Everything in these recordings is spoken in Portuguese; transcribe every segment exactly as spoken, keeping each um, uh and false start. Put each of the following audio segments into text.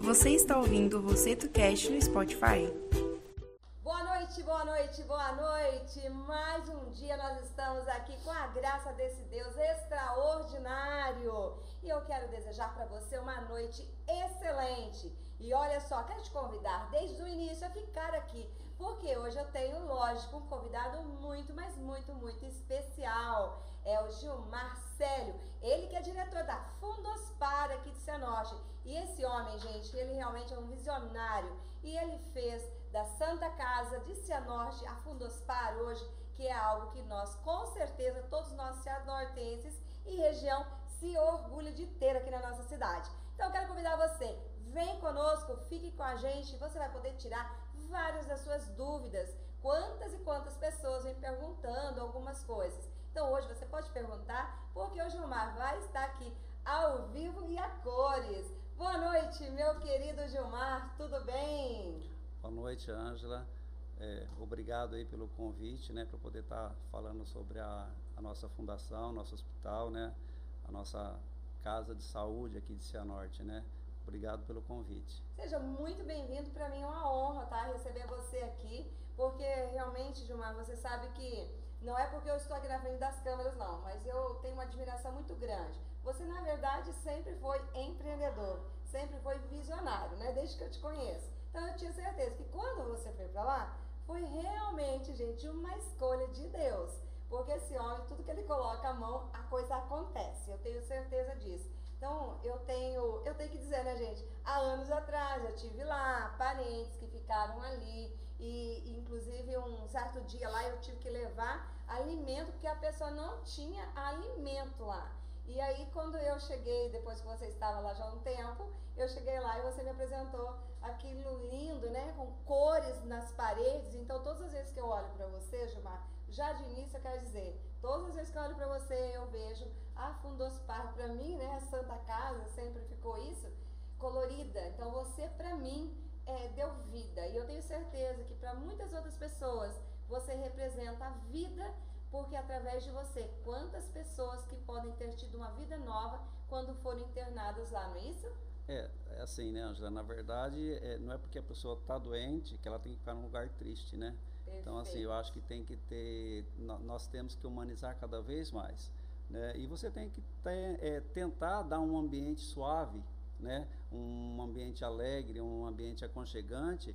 Você está ouvindo o RosetoCast no Spotify? Boa noite, boa noite, boa noite. Mais um dia nós estamos aqui com a graça desse Deus extraordinário. E eu quero desejar para você uma noite excelente. E olha só, quero te convidar desde o início a ficar aqui, porque hoje eu tenho, lógico, um convidado muito, mas muito, muito especial. É o Gilmar Célio, ele que é diretor da Fundospar aqui de Cianorte. E esse homem, gente, ele realmente é um visionário. E ele fez da Santa Casa de Cianorte a Fundospar hoje, que é algo que nós, com certeza, todos nós cianortenses e região se orgulham de ter aqui na nossa cidade. Então eu quero convidar você, vem conosco, fique com a gente, você vai poder tirar várias das suas dúvidas. Quantas e quantas pessoas vêm perguntando algumas coisas. Então hoje você pode perguntar, porque o Gilmar vai estar aqui ao vivo e a cores. Boa noite, meu querido Gilmar, tudo bem? Boa noite, Ângela. É, obrigado aí pelo convite, né, para poder estar tá falando sobre a, a nossa fundação, nosso hospital, né, a nossa casa de saúde aqui de Cianorte, né. Obrigado pelo convite. Seja muito bem-vindo, para mim é uma honra, tá, receber você aqui, porque realmente, Gilmar, você sabe que não é porque eu estou aqui na frente das câmeras, não, mas eu tenho uma admiração muito grande. Você, na verdade, sempre foi empreendedor, sempre foi visionário, né, desde que eu te conheço. Então eu tinha certeza que quando você foi para lá, foi realmente, gente, uma escolha de Deus. Porque esse homem, tudo que ele coloca a mão, a coisa acontece. Eu tenho certeza disso. Então eu tenho, eu tenho que dizer, né, gente? Há anos atrás eu tive lá parentes que ficaram ali. E inclusive um certo dia lá eu tive que levar alimento, porque a pessoa não tinha alimento lá. E aí quando eu cheguei, depois que você estava lá já há um tempo, eu cheguei lá e você me apresentou aquilo lindo, né, com cores nas paredes. Então todas as vezes que eu olho para você, Gilmar, já de início eu quero dizer, todas as vezes que eu olho para você eu vejo a Fundospar, para mim, né, a Santa Casa, sempre ficou isso, colorida. Então você, para mim, é, deu vida. E eu tenho certeza que para muitas outras pessoas você representa a vida, porque através de você, quantas pessoas que podem ter tido uma vida nova quando foram internadas lá, não é isso? É, é assim, né, Ângela? Na verdade, é, não é porque a pessoa está doente que ela tem que ficar num lugar triste, né? Perfeito. Então, assim, eu acho que tem que ter, nós temos que humanizar cada vez mais, né? E você tem que ter, é, tentar dar um ambiente suave, né? Um ambiente alegre, um ambiente aconchegante.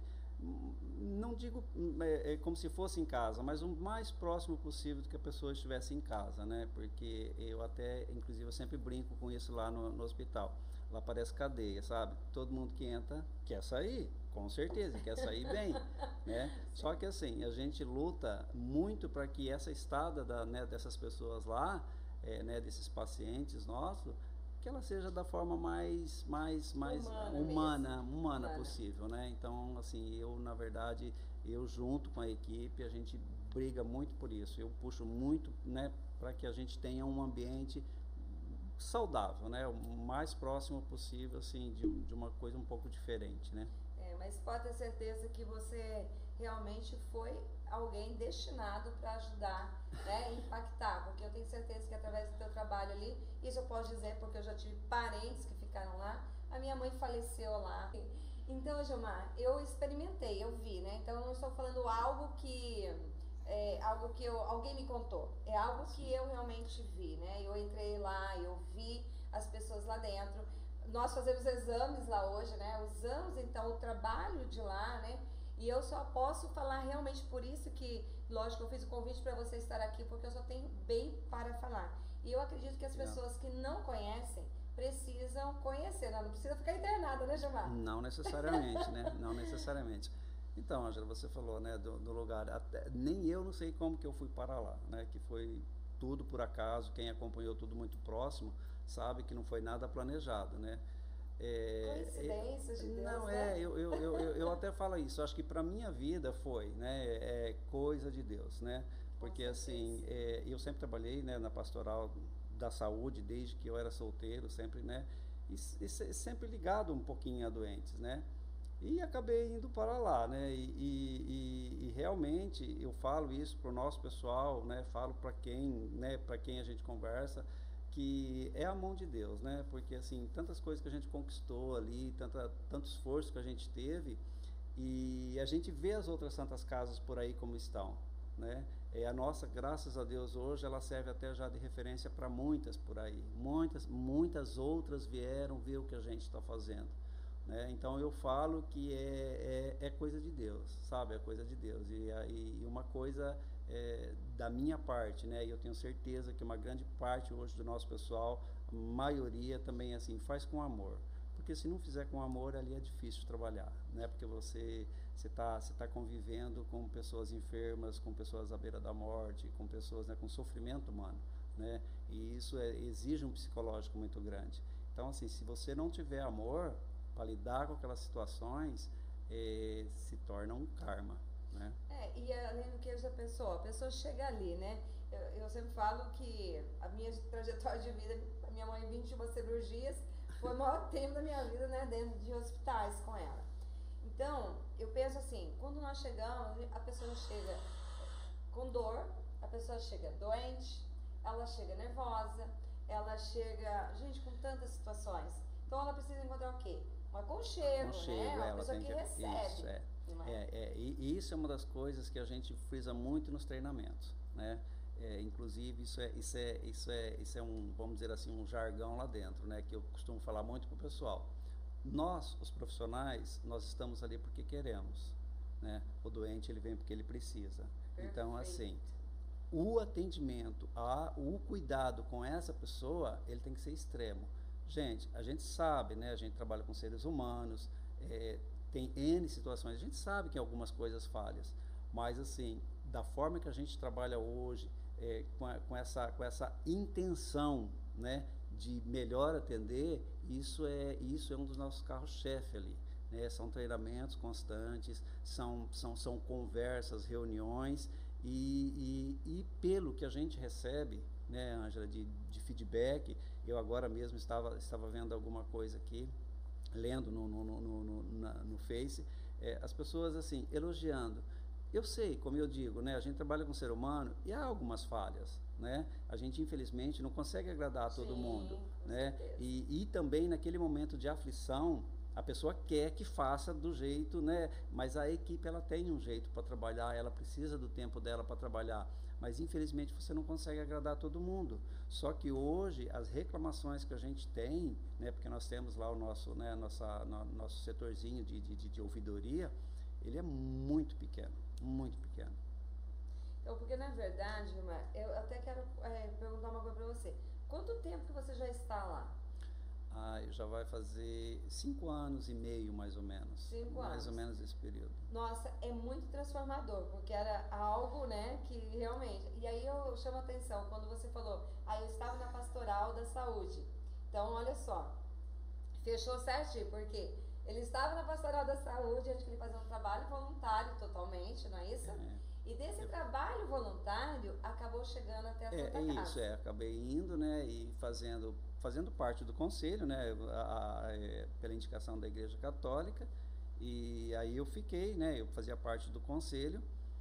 Não digo é, é, como se fosse em casa, mas o mais próximo possível do que a pessoa estivesse em casa, né? Porque eu até, inclusive, eu sempre brinco com isso lá no, no hospital. Lá parece cadeia, sabe? Todo mundo que entra quer sair, com certeza, quer sair bem, né? Só que assim, a gente luta muito para que essa estada da, né, dessas pessoas lá, é, né, desses pacientes nossos, que ela seja da forma mais, mais, mais humana, humana, humana, humana possível, né? Então, assim, eu, na verdade, eu junto com a equipe, a gente briga muito por isso. Eu puxo muito, né, para que a gente tenha um ambiente saudável, né? O mais próximo possível, assim, de, de uma coisa um pouco diferente, né? É, mas pode ter certeza que você realmente foi alguém destinado para ajudar, né, impactar, porque eu tenho certeza que através do teu trabalho ali, isso eu posso dizer porque eu já tive parentes que ficaram lá, a minha mãe faleceu lá. Então, Gilmar, eu experimentei, eu vi, né? Então eu não estou falando algo que é algo que eu, alguém me contou, é algo que eu realmente vi, né? Eu entrei lá, eu vi as pessoas lá dentro. Nós fazemos exames lá hoje, né? Usamos então o trabalho de lá, né? E eu só posso falar realmente por isso que, lógico, eu fiz o convite para você estar aqui, porque eu só tenho bem para falar. E eu acredito que as pessoas que não conhecem precisam conhecer, não, não precisa ficar internada, né, Gilmar? Não necessariamente, né? Não necessariamente. Então, Ângela, você falou, né, do, do lugar, até, nem eu não sei como que eu fui para lá, né? Que foi tudo por acaso, quem acompanhou tudo muito próximo sabe que não foi nada planejado, né? É, coincidências de Deus, não, né? é, eu, eu, eu, eu, eu até falo isso, acho que para minha vida foi, né, é coisa de Deus, né? Porque assim, é, eu sempre trabalhei, né, na pastoral da saúde, desde que eu era solteiro, sempre, né, e, e sempre ligado um pouquinho a doentes, né? E acabei indo para lá, né? E, e, e realmente eu falo isso para o nosso pessoal, né? Falo para quem, né? Para quem a gente conversa, que é a mão de Deus, né? Porque, assim, tantas coisas que a gente conquistou ali, tanta, tanto esforço que a gente teve, e a gente vê as outras santas casas por aí como estão, né? É, a nossa, graças a Deus, hoje, ela serve até já de referência para muitas por aí. Muitas, muitas outras vieram ver o que a gente está fazendo, né? Então, eu falo que é, é, é coisa de Deus, sabe? É coisa de Deus. E, e uma coisa é, da minha parte, né? E eu tenho certeza que uma grande parte hoje do nosso pessoal, a maioria também, assim, faz com amor. Porque se não fizer com amor, ali é difícil trabalhar, né? Porque você você está você tá convivendo com pessoas enfermas, com pessoas à beira da morte, com pessoas, né, com sofrimento humano, né? E isso é, exige um psicológico muito grande. Então, assim, se você não tiver amor para lidar com aquelas situações, é, se torna um karma, né? É, e além do que a pessoa, a pessoa chega ali, né? Eu, eu sempre falo que a minha trajetória de vida, a minha mãe vinte e uma cirurgias, foi o maior tempo da minha vida, né, dentro de hospitais com ela. Então, eu penso assim, quando nós chegamos, a pessoa chega com dor, a pessoa chega doente, ela chega nervosa, ela chega, gente, com tantas situações. Então, ela precisa encontrar o quê? Um aconchego, Aconchego, né? Uma ela pessoa tem que, que- recebe. isso, é. não é? É, é, e e isso é uma das coisas que a gente frisa muito nos treinamentos, né? É, inclusive, isso é, isso, é, isso, é, isso é um, vamos dizer assim, um jargão lá dentro, né? Que eu costumo falar muito com o pessoal. Nós, os profissionais, nós estamos ali porque queremos, né? O doente, ele vem porque ele precisa. Então, assim, o atendimento, a, o cuidado com essa pessoa, ele tem que ser extremo. Gente, a gente sabe, né? A gente trabalha com seres humanos, é, tem N situações, a gente sabe que algumas coisas falhas, mas assim, da forma que a gente trabalha hoje, é, com, a, com, essa, com essa intenção, né, de melhor atender, isso é, isso é um dos nossos carros-chefe ali, né? São treinamentos constantes, são, são, são conversas, reuniões, e, e, e pelo que a gente recebe, né, Ângela, de, de feedback, eu agora mesmo estava, estava vendo alguma coisa aqui, lendo no, no, no, no, na, no Face, é, as pessoas assim, elogiando. Eu sei, como eu digo, né, a gente trabalha com ser humano e há algumas falhas, né? A gente, infelizmente, não consegue agradar a todo Sim, mundo, com né? certeza. E, e também, naquele momento de aflição, a pessoa quer que faça do jeito, né? Mas a equipe, ela tem um jeito para trabalhar, ela precisa do tempo dela para trabalhar. Mas, infelizmente, você não consegue agradar todo mundo. Só que hoje, as reclamações que a gente tem, né? Porque nós temos lá o nosso, né, nossa, no, nosso setorzinho de, de, de ouvidoria, ele é muito pequeno, muito pequeno. Então, porque na verdade, Gilmar, eu até quero é, perguntar uma coisa pra você. Quanto tempo que você já está lá? Ah, já vai fazer cinco anos e meio, mais ou menos. Cinco mais anos. ou menos esse período. Nossa, é muito transformador, porque era algo, né, que realmente... E aí eu chamo a atenção, quando você falou, ah, eu estava na pastoral da saúde. Então, olha só, fechou certinho, porque ele estava na pastoral da saúde, acho que ele fazia um trabalho voluntário totalmente, não é isso? É. E desse trabalho voluntário, acabou chegando até a Santa É, é Casa. isso, é. Acabei indo, né, e fazendo, fazendo parte do conselho, né, a, a, é, pela indicação da Igreja Católica, e aí eu fiquei, né, eu fazia parte do conselho,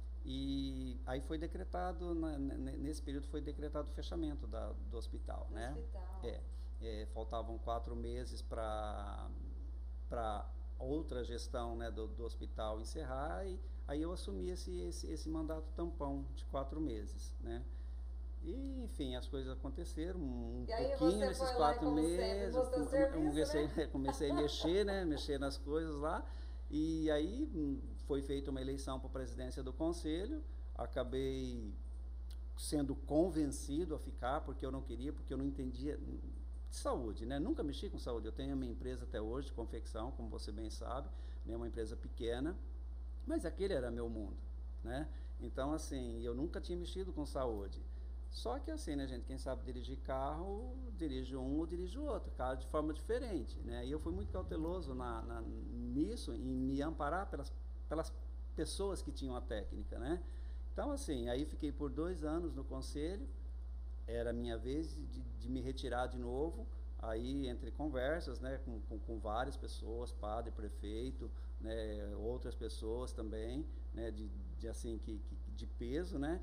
e aí foi decretado, na, nesse período foi decretado o fechamento da, do hospital, Do né? hospital. É, é, faltavam quatro meses para para outra gestão, né, do, do hospital encerrar, e aí eu assumi esse, esse, esse mandato tampão de quatro meses, né? E, enfim, as coisas aconteceram um E aí pouquinho você nesses foi lá e, quatro como sempre, meses. mostrou eu- eu serviço, comecei, né? comecei a mexer, né? Mexer nas coisas lá. E aí hum, foi feita uma eleição para a presidência do conselho. Acabei sendo convencido a ficar, porque eu não queria, porque eu não entendia de saúde, né? Nunca mexi com saúde. Eu tenho a minha empresa até hoje de confecção, como você bem sabe, né? Uma empresa pequena, mas aquele era meu mundo, né? Então, assim, eu nunca tinha mexido com saúde. Só que assim, né, gente, quem sabe dirigir carro, dirige um ou dirige o outro, carro de forma diferente, né? E eu fui muito cauteloso na, na, nisso, em me amparar pelas, pelas pessoas que tinham a técnica, né? Então, assim, aí fiquei por dois anos no conselho, era a minha vez de, de me retirar de novo, aí entre conversas, né, com, com, com várias pessoas, padre, prefeito, né, outras pessoas também, né, de, de assim, que, que, de peso, né?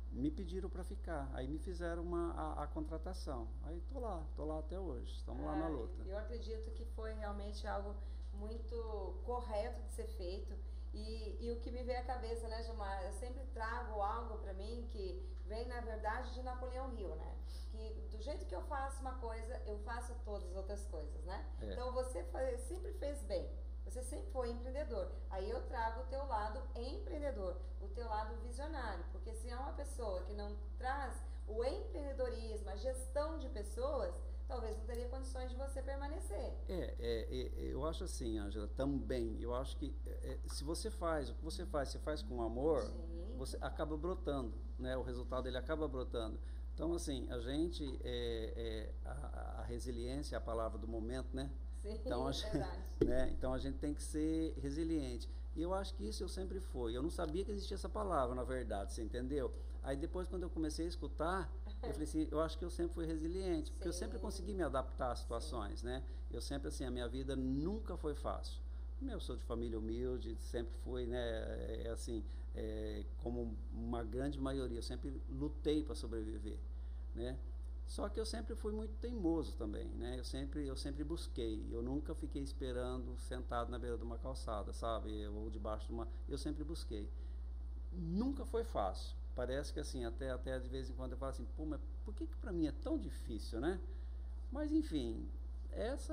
me pediram para ficar. Aí me fizeram uma, a, a contratação. Aí tô lá, tô lá até hoje. Estamos lá na luta. Eu acredito que foi realmente algo muito correto de ser feito. E, e o que me veio à cabeça, né, Gilmar? Eu sempre trago algo para mim que vem, na verdade, de Napoleão Hill, né? Que do jeito que eu faço uma coisa, eu faço todas as outras coisas, né? É. Então você faz, sempre fez bem. Você sempre foi empreendedor. Aí eu trago o teu lado empreendedor, o teu lado visionário. Porque se é uma pessoa que não traz o empreendedorismo, a gestão de pessoas, talvez não teria condições de você permanecer. É, é, é eu acho assim, Ângela, também. Eu acho que é, se você faz, o que você faz, você faz com amor, Sim. você acaba brotando, né? O resultado ele acaba brotando. Então, assim, a gente, é, é, a, a resiliência é a palavra do momento, né? Sim, então, a, é verdade. Né? Então a gente tem que ser resiliente. E eu acho que isso eu sempre fui. Eu não sabia que existia essa palavra, na verdade, você entendeu? Aí depois, quando eu comecei a escutar, eu falei assim, eu acho que eu sempre fui resiliente, porque Sim. eu sempre consegui me adaptar às situações, Sim. né? Eu sempre, assim, a minha vida nunca foi fácil. Eu sou de família humilde, sempre fui, né, é, assim, é, como uma grande maioria, eu sempre lutei para sobreviver, né? Só que eu sempre fui muito teimoso também, né? Eu sempre, eu sempre busquei. Eu nunca fiquei esperando sentado na beira de uma calçada, sabe? Ou debaixo de uma... Eu sempre busquei. Nunca foi fácil. Parece que assim, até, até de vez em quando eu falo assim, pô, mas por que que pra mim é tão difícil, né? Mas enfim, essa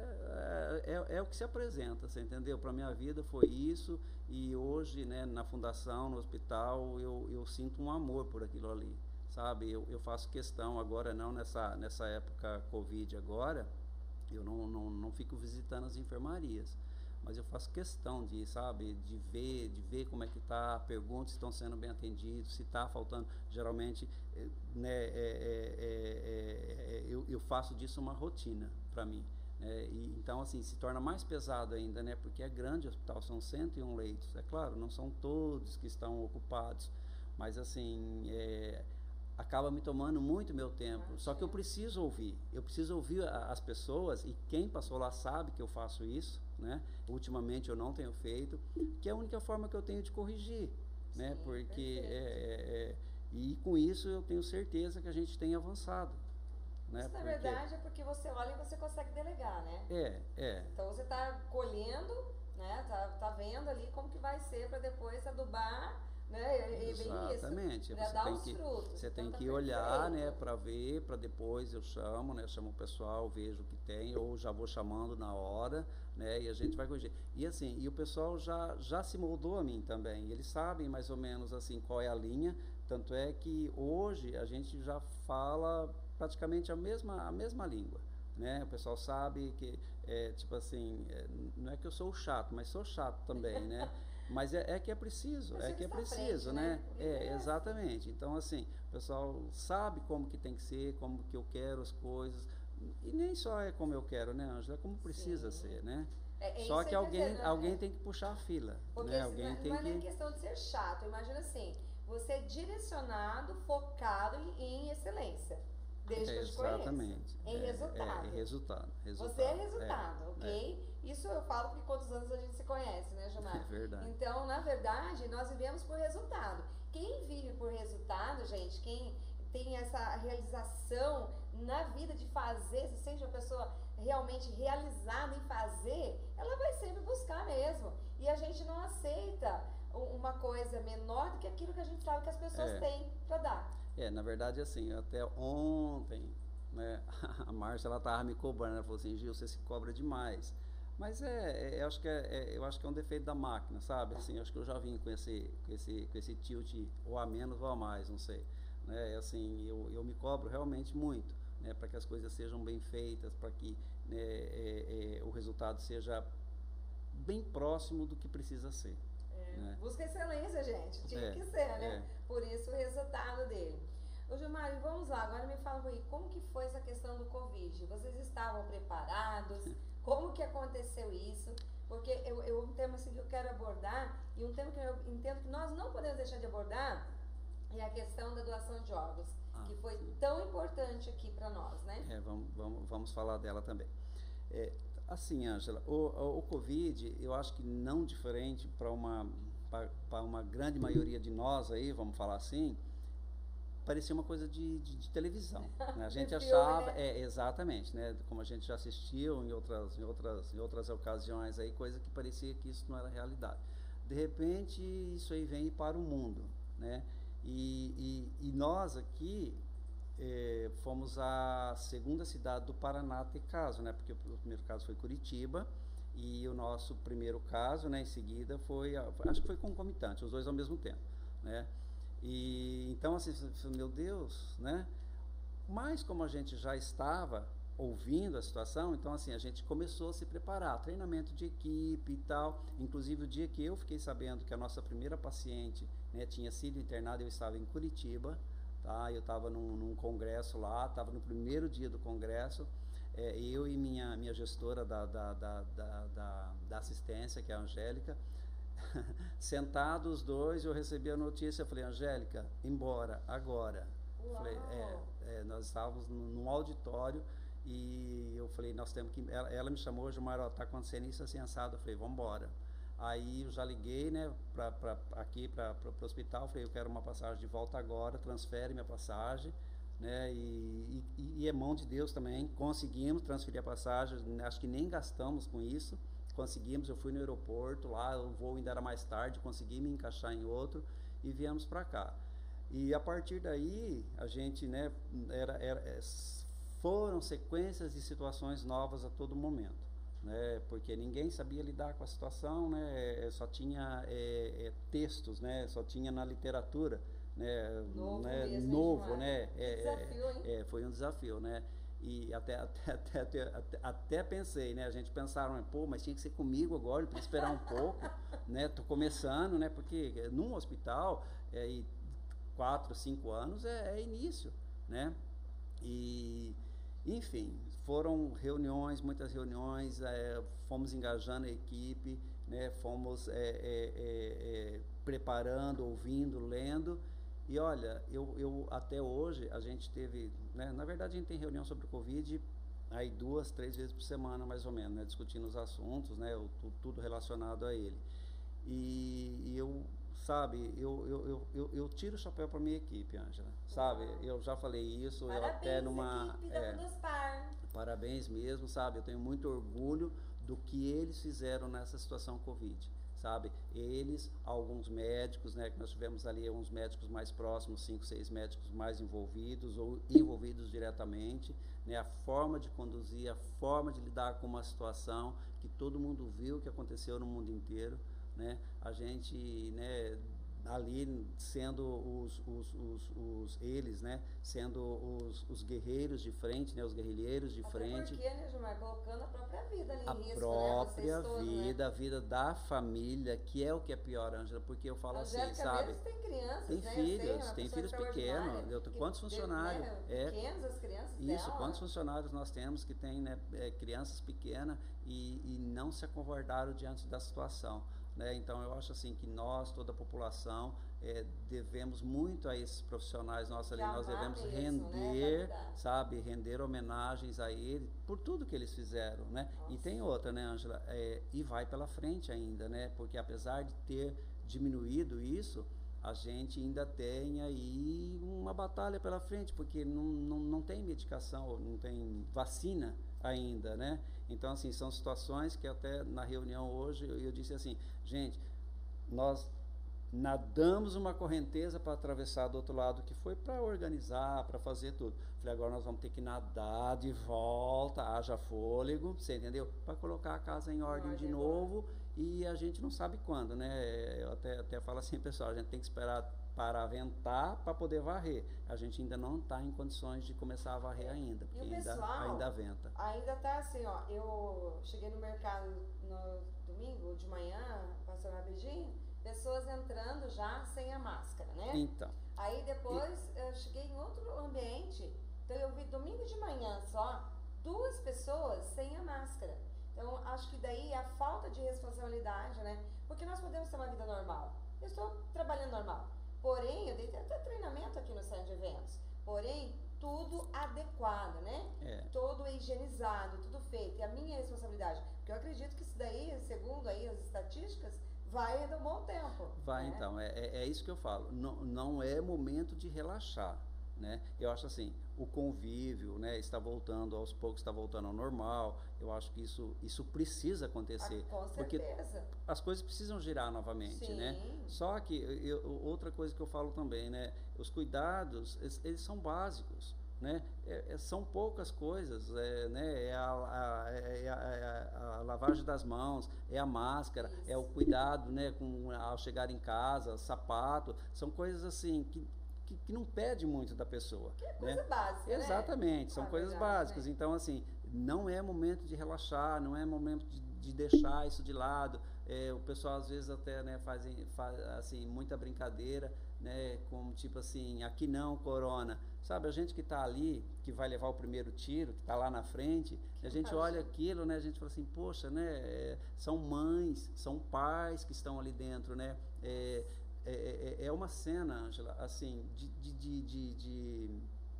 é, é, é o que se apresenta, você entendeu? Para minha vida foi isso. E hoje, né, na fundação, no hospital, eu, eu sinto um amor por aquilo ali. Sabe, eu, eu faço questão agora, não nessa, nessa época Covid agora, eu não, não, não fico visitando as enfermarias, mas eu faço questão de, sabe, de ver, de ver como é que está, perguntas se estão sendo bem atendidos, se está faltando, geralmente, né, é, é, é, é, eu, eu faço disso uma rotina para mim, né, e, então assim, se torna mais pesado ainda, né, porque é grande o hospital, são cento e um leitos, é claro, não são todos que estão ocupados, mas assim, é, acaba me tomando muito meu tempo, só que eu preciso ouvir, eu preciso ouvir a, as pessoas, e quem passou lá sabe que eu faço isso, né? Ultimamente eu não tenho feito, que é a única forma que eu tenho de corrigir, Sim, né? Porque, é, é, é, e com isso eu tenho certeza que a gente tem avançado. Né? Isso, na porque, verdade, é porque você olha e você consegue delegar, né? É, é. Então você está colhendo, né? Tá, tá vendo ali como que vai ser para depois adubar, né? E, Exatamente. Isso, você dar tem os que, frutos. você tem então, tá que olhar, perfeito. né, para ver, para depois eu chamo, né, chamo o pessoal, vejo o que tem, ou já vou chamando na hora, né, e a gente vai corrigir. E assim, e o pessoal já, já se moldou a mim também, eles sabem mais ou menos assim qual é a linha, tanto é que hoje a gente já fala praticamente a mesma, a mesma língua. Né? O pessoal sabe que, é, tipo assim, é, não é que eu sou chato, mas sou chato também, né? Mas é, é que é preciso, é que é preciso, frente, né? né? É, exatamente. Então, assim, o pessoal sabe como que tem que ser, como que eu quero as coisas, e nem só é como eu quero, né, Ângela? É como precisa Sim. ser, né? É, é só que alguém, dizer, alguém é, tem que puxar a fila, porque né? Alguém não, tem não é que... nem questão de ser chato, imagina assim, você é direcionado, focado em, em excelência. Desde que eu te conheço. Exatamente. Em é, resultado. É, é resultado, resultado. Você é resultado, é, ok? É. Isso eu falo porque quantos anos a gente se conhece, né, Gilmar? É verdade. Então, na verdade, nós vivemos por resultado. Quem vive por resultado, gente, quem tem essa realização na vida de fazer, se sente uma pessoa realmente realizada em fazer, ela vai sempre buscar mesmo. E a gente não aceita uma coisa menor do que aquilo que a gente sabe que as pessoas é. têm para dar. É, na verdade, assim, até ontem, né, a Márcia, ela tava me cobrando, ela falou assim, Gil, você se cobra demais. Mas é, é eu, acho que é, é, eu acho que é um defeito da máquina, sabe? Assim, eu acho que eu já vim com esse, com esse, com esse tilt, ou a menos ou a mais, não sei. Né? Assim, eu, eu me cobro realmente muito, né, para que as coisas sejam bem feitas, para que, né, é, é, o resultado seja bem próximo do que precisa ser. Né? Busca excelência, gente. Tinha é, que ser, né? É. Por isso o resultado dele. Ô Gilmar, vamos lá, agora me fala aí, como que foi essa questão do Covid? Vocês estavam preparados? Como que aconteceu isso? Porque eu, eu um tema assim que eu quero abordar, e um tema que eu entendo que nós não podemos deixar de abordar, é a questão da doação de órgãos, ah, que foi sim. tão importante aqui para nós, né? É, vamos, vamos, vamos falar dela também. É, assim, Ângela, o, o, o Covid, eu acho que não diferente para uma, para uma grande maioria de nós aí, vamos falar assim, parecia uma coisa de, de, de televisão, né? A gente De filme, achava, né? é, exatamente, né? Como a gente já assistiu em outras, em outras, em outras ocasiões aí, coisa que parecia que isso não era realidade. De repente, isso aí vem para o mundo, né? E, e, e nós aqui eh, fomos a segunda cidade do Paraná a ter caso, né? Porque o primeiro caso foi Curitiba e o nosso primeiro caso, né, em seguida foi, acho que foi concomitante, os dois ao mesmo tempo, né? E então assim, meu Deus, né? Mas como a gente já estava ouvindo a situação, então assim, a gente começou a se preparar, treinamento de equipe e tal. Inclusive o dia que eu fiquei sabendo que a nossa primeira paciente, né, tinha sido internada, eu estava em Curitiba, tá? Eu estava num, num congresso lá, estava no primeiro dia do congresso, é, eu e minha, minha gestora da, da, da, da, da, da assistência, que é a Angélica, sentados os dois, eu recebi a notícia, eu falei, Angélica, embora, agora. Falei, é, é, nós estávamos num auditório e eu falei, nós temos que... Ela, ela me chamou, Gilmar, ó, tá acontecendo isso assim, assado. Eu falei, vamos embora. Aí eu já liguei, né, pra, pra, aqui para o hospital, falei, eu quero uma passagem de volta agora, transfere minha passagem, né, e, e, e é mão de Deus também, conseguimos transferir a passagem, acho que nem gastamos com isso, conseguimos, eu fui no aeroporto lá, o voo ainda era mais tarde, consegui me encaixar em outro e viemos para cá. E a partir daí, a gente, né, era, era, foram sequências de situações novas a todo momento, né, porque ninguém sabia lidar com a situação, né, só tinha é, é, textos, né, só tinha na literatura, né, novo, né, mesmo, novo, né, é, desafio, hein? É, foi um desafio, né, e até, até, até, até, até pensei, né, a gente pensaram, pô, mas tinha que ser comigo agora, para esperar um pouco, né, tô começando, né, porque num hospital, é, e quatro, cinco anos é, é início, né? E, enfim, foram reuniões, muitas reuniões, é, fomos engajando a equipe, né? Fomos é, é, é, preparando, ouvindo, lendo. E olha, eu, eu até hoje a gente teve, né? Na verdade a gente tem reunião sobre o Covid aí duas, três vezes por semana, mais ou menos, né? Discutindo os assuntos, né? O, tudo relacionado a ele. E, e eu sabe, eu, eu, eu, eu, eu tiro o chapéu para minha equipe, Ângela, sabe, eu já falei isso, parabéns, eu até numa... Equipe da é, Funduspar. Parabéns mesmo, sabe, eu tenho muito orgulho do que eles fizeram nessa situação Covid, sabe, eles, alguns médicos, né, que nós tivemos ali uns médicos mais próximos, cinco, seis médicos mais envolvidos ou envolvidos diretamente, né, a forma de conduzir, a forma de lidar com uma situação que todo mundo viu que aconteceu no mundo inteiro, né, a gente, né, ali sendo os, os, os, os eles, né, sendo os, os guerreiros de frente, né, os guerrilheiros de Até frente. porque, né, Gilmar, colocando a própria vida ali em a risco, própria né, todos, vida, né? a vida da família, que é o que é pior, Ângela, porque eu falo Angélica assim, sabe? Mesmo tem crianças, Tem né? filhos, Eu sei, uma tem pessoa filhos extraordinária, pequenos. Eu, que quantos teve, funcionários? Né, É, pequenos as crianças isso, dela. quantos funcionários nós temos que têm, né, é, crianças pequenas e, e não se acovardaram diante da situação, né? Então eu acho assim que nós, toda a população, é, devemos muito a esses profissionais nossos ali, nós devemos isso, render, né, sabe, render homenagens a eles por tudo que eles fizeram, né? Nossa. E tem outra, né, Ângela, é, e vai pela frente ainda, né? Porque apesar de ter diminuído isso, a gente ainda tem aí uma batalha pela frente, porque não, não, não tem medicação, não tem vacina ainda, né? Então, assim, são situações que até na reunião hoje eu, eu disse assim, gente, nós nadamos uma correnteza para atravessar do outro lado, que foi para organizar, para fazer tudo. Falei, agora nós vamos ter que nadar de volta, haja fôlego, você entendeu? Para colocar a casa em ordem de novo, e a gente não sabe quando, né? Eu até, até falo assim, pessoal, a gente tem que esperar para ventar para poder varrer. A gente ainda não está em condições de começar a varrer ainda, porque e o ainda, pessoal ainda venta. Ainda tá assim, ó, eu cheguei no mercado no domingo de manhã, passando rapidinho, pessoas entrando já sem a máscara, né? Então. Aí depois e... eu cheguei em outro ambiente, então eu vi domingo de manhã só, duas pessoas sem a máscara. Então acho que daí a falta de responsabilidade, né? Porque nós podemos ter uma vida normal. Eu estou trabalhando normal. Porém, eu dei até treinamento aqui no centro de eventos. Porém, tudo adequado, né? É. Todo higienizado, tudo feito. E a minha responsabilidade, porque eu acredito que isso daí, segundo aí as estatísticas, vai ainda um bom tempo. Vai, né? então, é, é, é isso que eu falo. Não, não é momento de relaxar, né? Eu acho assim, o convívio, né, está voltando, aos poucos está voltando ao normal. Eu acho que isso, isso precisa acontecer. Ah, com porque certeza. as coisas precisam girar novamente, Sim. né? Só que eu, outra coisa que eu falo também, né? Os cuidados, eles, eles são básicos, né? É, é, são poucas coisas, é, né? É a, a, é a, a, a lavagem das mãos, é a máscara, Isso. é o cuidado, né? Com, ao chegar em casa, sapato, são coisas assim que Que, que não pede muito da pessoa. Que é né? coisa básica, Exatamente, né? são Ah, coisas verdade, básicas. né? Então, assim, não é momento de relaxar, não é momento de, de deixar isso de lado. É, o pessoal, às vezes, até né, faz, faz assim, muita brincadeira, né, como tipo assim, aqui não, corona. Sabe, a gente que está ali, que vai levar o primeiro tiro, que está lá na frente, a gente olha aquilo, né, a gente fala assim, poxa, né, é, são mães, são pais que estão ali dentro, né, é, É, é, é uma cena, Ângela, assim, de, de, de, de, de,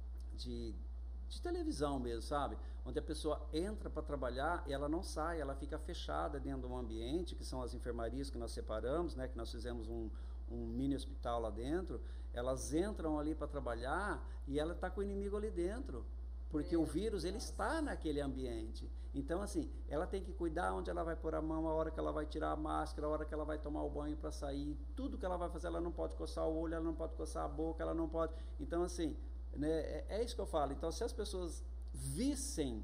de, de televisão mesmo, sabe? Onde a pessoa entra para trabalhar e ela não sai, ela fica fechada dentro de um ambiente, que são as enfermarias que nós separamos, né? Que nós fizemos um, um mini hospital lá dentro. Elas entram ali para trabalhar e ela está com o inimigo ali dentro. Porque o vírus, ele está naquele ambiente. Então, assim, ela tem que cuidar onde ela vai pôr a mão, a hora que ela vai tirar a máscara, a hora que ela vai tomar o banho para sair, tudo que ela vai fazer, ela não pode coçar o olho, ela não pode coçar a boca, ela não pode... Então, assim, né, é, é isso que eu falo. Então, se as pessoas vissem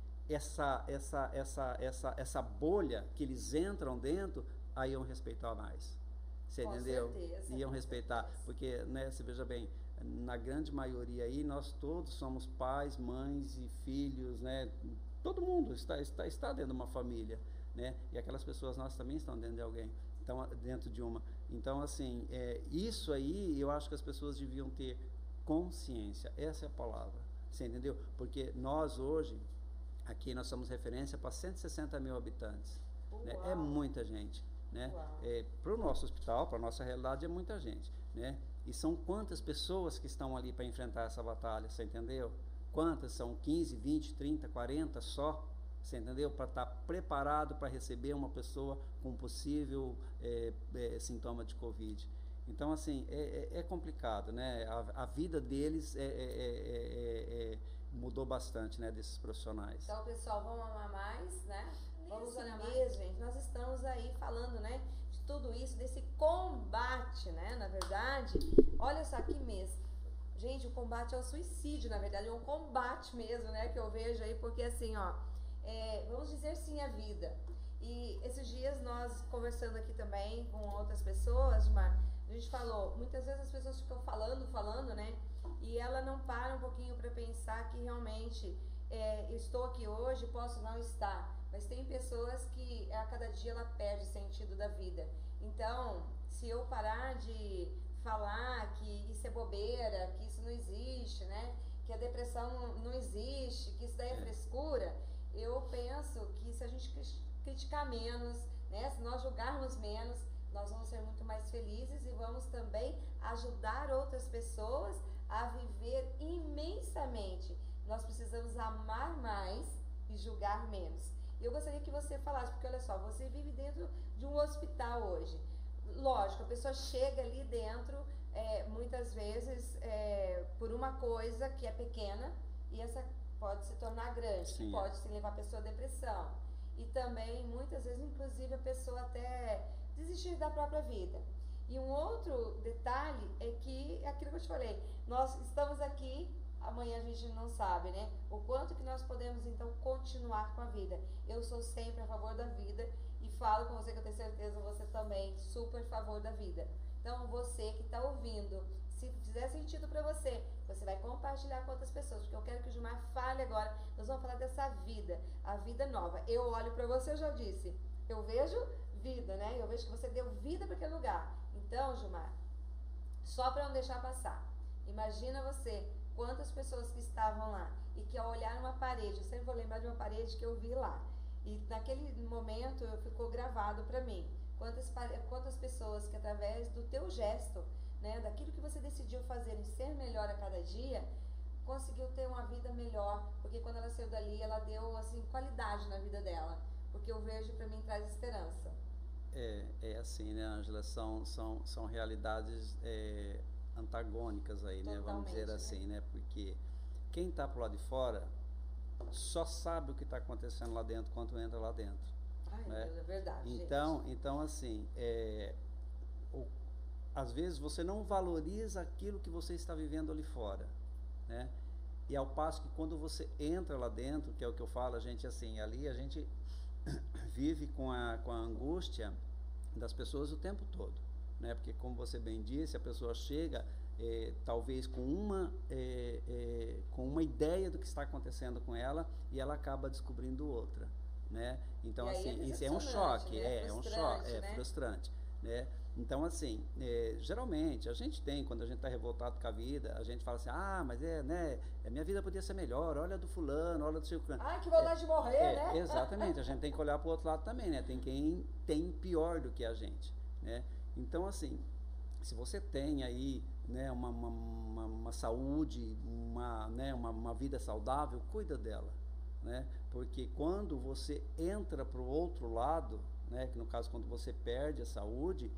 essa, essa, essa, essa, essa bolha que eles entram dentro, aí iam respeitar mais. Você Com entendeu? certeza, Iam com respeitar. certeza. Porque, né, você veja bem, na grande maioria aí, nós todos somos pais, mães e filhos, né? Todo mundo está, está, está dentro de uma família, né? E aquelas pessoas, nós também estão dentro de alguém, então, dentro de uma. Então, assim, é, isso aí, eu acho que as pessoas deviam ter consciência, essa é a palavra, você entendeu? Porque nós hoje, aqui nós somos referência para cento e sessenta mil habitantes, né? É muita gente, né? É, para o nosso hospital, para a nossa realidade, é muita gente, né? E são quantas pessoas que estão ali para enfrentar essa batalha, você entendeu? Quantas? São quinze, vinte, trinta, quarenta só, você entendeu? Para estar preparado para receber uma pessoa com possível é, é, sintoma de Covid. Então, assim, é, é, é complicado, né? A, a vida deles é, é, é, mudou bastante, né, desses profissionais. Então, pessoal, vamos amar mais, né? Vamos unir, gente. Nós estamos aí falando, né? Tudo isso, desse combate, né, na verdade, olha só que mês, gente, o combate ao suicídio, na verdade, é um combate mesmo, né, que eu vejo aí, porque assim, ó, é, vamos dizer sim à vida, e esses dias nós conversando aqui também com outras pessoas, Mar, a gente falou, muitas vezes as pessoas ficam falando, falando, né, e ela não para um pouquinho para pensar que realmente, é, estou aqui hoje, posso não estar. Mas tem pessoas que a cada dia ela perde sentido da vida. Então, se eu parar de falar que isso é bobeira, que isso não existe, né? Que a depressão não existe, que isso daí é frescura, eu penso que se a gente criticar menos, né? Se nós julgarmos menos, nós vamos ser muito mais felizes e vamos também ajudar outras pessoas a viver imensamente. Nós precisamos amar mais e julgar menos. E eu gostaria que você falasse, porque olha só, você vive dentro de um hospital hoje. Lógico, a pessoa chega ali dentro, é, muitas vezes, é, por uma coisa que é pequena, e essa pode se tornar grande, Sim, que pode se levar a pessoa à depressão. E também, muitas vezes, inclusive, a pessoa até desistir da própria vida. E um outro detalhe é que, é aquilo que eu te falei, nós estamos aqui, amanhã a gente não sabe, né? O quanto que nós podemos, então, continuar com a vida. Eu sou sempre a favor da vida e falo com você que eu tenho certeza, você também, super a favor da vida. Então, você que está ouvindo, se fizer sentido para você, você vai compartilhar com outras pessoas, porque eu quero que o Gilmar fale agora. Nós vamos falar dessa vida, a vida nova. Eu olho para você, eu já disse, eu vejo vida, né? Eu vejo que você deu vida para aquele lugar. Então, Gilmar, só para não deixar passar, imagina você, quantas pessoas que estavam lá e que ao olhar uma parede, eu sempre vou lembrar de uma parede que eu vi lá, e naquele momento ficou gravado para mim, quantas, quantas pessoas que através do teu gesto, né, daquilo que você decidiu fazer em ser melhor a cada dia, conseguiu ter uma vida melhor, porque quando ela saiu dali, ela deu assim qualidade na vida dela, porque eu vejo para mim traz esperança. É, é assim, né, Ângela, são, são, são realidades é, antagônicas aí, né? Vamos dizer Totalmente, assim, né? Porque quem está pro lado de fora só sabe o que está acontecendo lá dentro quando entra lá dentro. Ai, né? meu Deus, é verdade, Então, gente. então assim, é, o, às vezes você não valoriza aquilo que você está vivendo ali fora, né? E ao passo que quando você entra lá dentro, que é o que eu falo, a gente assim, ali a gente vive com a, com a angústia das pessoas o tempo todo, né? Porque como você bem disse, a pessoa chega é, talvez com uma é, é, com uma ideia do que está acontecendo com ela e ela acaba descobrindo outra, né? Então E aí é assim, isso é um decepcionante, choque, né? é, é um choque, Frustrante, é né? frustrante, né? Então assim, é, geralmente a gente tem, quando a gente está revoltado com a vida, a gente fala assim, ah, mas é, né, a minha vida podia ser melhor, olha do fulano, olha do seu fulano. Ai, que vontade de morrer, É, né? exatamente, a gente tem que olhar para o outro lado também, né? Tem quem tem pior do que a gente, né? Então, assim, se você tem aí, né, uma, uma, uma, uma saúde, uma, né, uma, uma vida saudável, cuida dela, né? Porque quando você entra para o outro lado, né, que no caso quando você perde a saúde,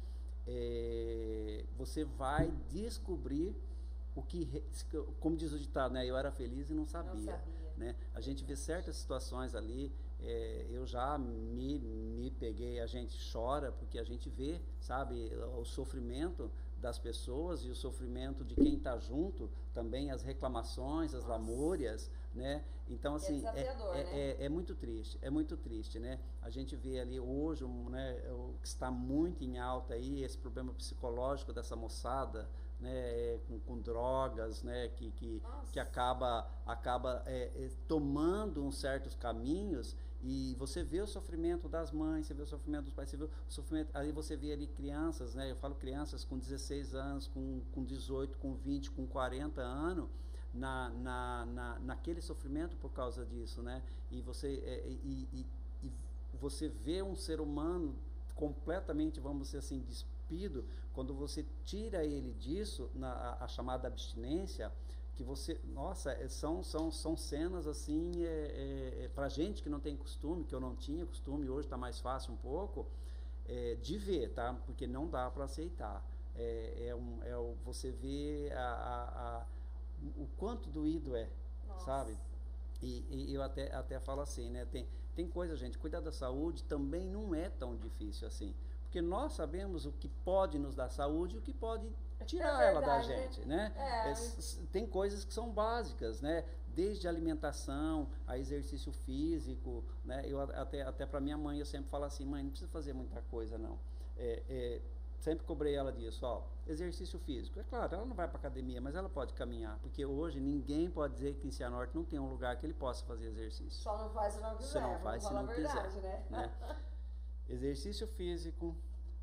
é, você vai descobrir o que, como diz o ditado, né? Eu era feliz e não sabia. Não sabia. Né? A gente vê certas situações ali, é, eu já me, me peguei, a gente chora porque a gente vê, sabe, o sofrimento das pessoas e o sofrimento de quem está junto, também as reclamações, as Nossa. lamúrias, né? Então, assim, é, é, né? é, é muito triste, é muito triste, né? A gente vê ali hoje, né, o que está muito em alta aí, esse problema psicológico dessa moçada, né, com, com drogas, né, que, que, que acaba, acaba é, é, tomando uns certos caminhos, e você vê o sofrimento das mães, você vê o sofrimento dos pais, você vê o sofrimento, aí você vê ali crianças, né, eu falo crianças com dezesseis anos, com, com dezoito, com vinte, com quarenta anos, na, na, na, naquele sofrimento por causa disso, né, e você, é, e, e, e você vê um ser humano completamente, vamos dizer assim, despido, quando você tira ele disso, na, a, a chamada abstinência, que você, nossa, é, são, são, são cenas assim, é, é, é, pra gente que não tem costume, que eu não tinha costume, hoje está mais fácil um pouco, é, de ver, tá? Porque não dá para aceitar. É, é, um, é o, você vê a, a, a, o quanto doído é, nossa. Sabe? E, e eu até, até falo assim, né? Tem, tem coisa, gente, cuidar da saúde também não é tão difícil assim. Porque nós sabemos o que pode nos dar saúde e o que pode tirar é verdade, ela da gente, né? É. É, tem coisas que são básicas, né? Desde alimentação, a exercício físico, né? Eu até, até para minha mãe eu sempre falo assim, mãe, não precisa fazer muita coisa, não. É, é, sempre cobrei ela disso, ó, exercício físico. É claro, ela não vai para academia, mas ela pode caminhar, porque hoje ninguém pode dizer que em Cianorte não tem um lugar que ele possa fazer exercício. Só não faz se não quiser. Só não faz se não verdade, quiser, né? né? Exercício físico,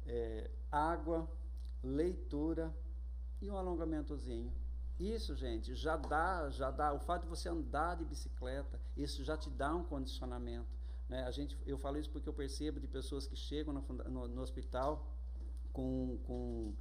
é, água, leitura e um alongamentozinho. Isso, gente, já dá, já dá. O fato de você andar de bicicleta, isso já te dá um condicionamento, né? A gente, eu falo isso porque eu percebo de pessoas que chegam no, no, no hospital com, com,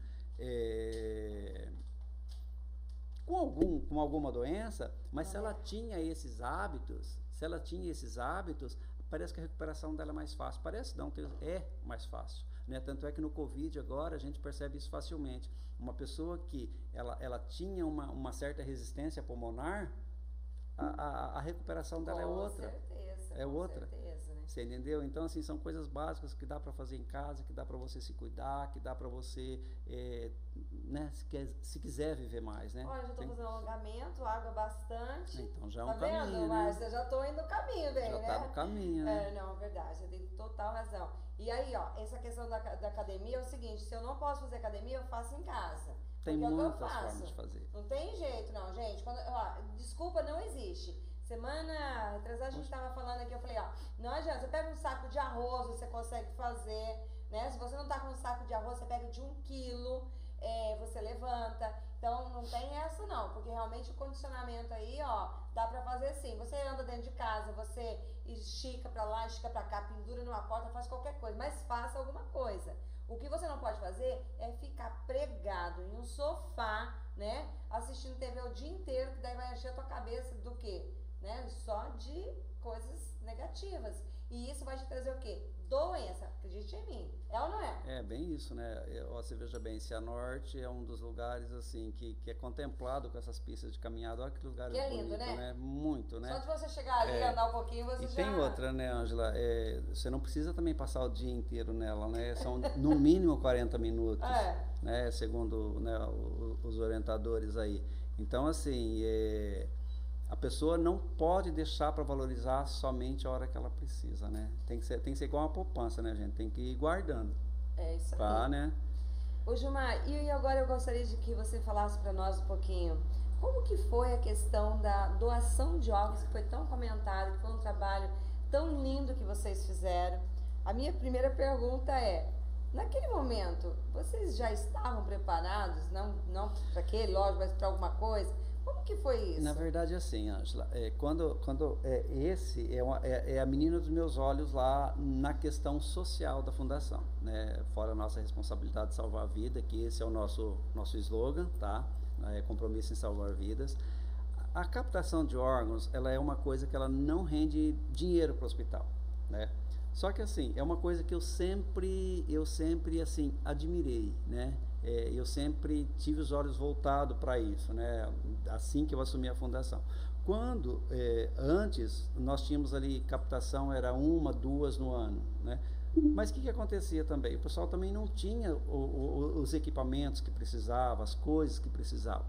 é, com, algum, com alguma doença, mas se ela tinha esses hábitos, se ela tinha esses hábitos, parece que a recuperação dela é mais fácil. Parece não, é mais fácil, né? Tanto é que no Covid agora a gente percebe isso facilmente. Uma pessoa que ela, ela tinha uma, uma certa resistência pulmonar, a, a, a recuperação dela com é outra. Certeza, é com outra. Certeza, né? Você entendeu? Então, assim, são coisas básicas que dá para fazer em casa, que dá para você se cuidar, que dá para você, é, né, se, quer, se quiser viver mais, né? Olha, já estou Tem... fazendo alongamento, água bastante. Então já é um tá caminho, vendo, né? Márcia? Já estou indo no caminho, bem, já né? tá no caminho, né? É, não, verdade, você tem total razão. E aí, ó, essa questão da, da academia é o seguinte, se eu não posso fazer academia, eu faço em casa. Tem muitas muitas formas de fazer. Não tem jeito, não, gente. Quando, ó, desculpa, não existe. Semana atrasada a gente tava falando aqui, eu falei, ó, não adianta, você pega um saco de arroz, você consegue fazer, né? Se você não tá com um saco de arroz, você pega de um quilo, é, você levanta. Então, não tem essa não, porque realmente o condicionamento aí, ó, dá pra fazer sim. Você anda dentro de casa, você estica pra lá, estica pra cá, pendura numa porta, faz qualquer coisa, mas faça alguma coisa. O que você não pode fazer é ficar pregado em um sofá, né, assistindo T V o dia inteiro, que daí vai encher a tua cabeça do quê? Né? Só de coisas negativas. E isso vai te trazer o quê? doença, acredite em mim, é ou não é? É bem isso, né? Eu, você veja bem, Cianorte é um dos lugares assim que, que é contemplado com essas pistas de caminhada. Olha que lugar que é lindo, bonito, né? né? Muito, né? Só de você chegar ali e É. andar um pouquinho, você E já... tem outra, né, Ângela? É, você não precisa também passar o dia inteiro nela, né? São no mínimo quarenta minutos, É. né? Segundo, né, o- os orientadores aí. Então, assim, é, a pessoa não pode deixar para valorizar somente a hora que ela precisa, né? Tem que ser, tem que ser igual uma poupança, né, gente? Tem que ir guardando, É isso aí. tá, né? Ô Gilmar, e agora eu gostaria de que você falasse para nós um pouquinho, como que foi a questão da doação de órgãos, que foi tão comentado, que foi um trabalho tão lindo que vocês fizeram. A minha primeira pergunta é, naquele momento, vocês já estavam preparados, não, não para aquele, lógico, mas para alguma coisa? Como que foi isso? Na verdade, assim, Ângela, é, quando, quando é, esse é, uma, é, é a menina dos meus olhos lá na questão social da fundação, né? Fora a nossa responsabilidade de salvar a vida, que esse é o nosso, nosso slogan, tá? É compromisso em salvar vidas. A captação de órgãos, ela é uma coisa que ela não rende dinheiro para o hospital, né? Só que assim, é uma coisa que eu sempre, eu sempre assim, admirei, né? É, eu sempre tive os olhos voltados para isso, né? Assim que eu assumi a fundação. Quando, é, antes, nós tínhamos ali captação, era uma, duas no ano, né? Mas o que, que acontecia também? O pessoal também não tinha o, o, os equipamentos que precisava, as coisas que precisava.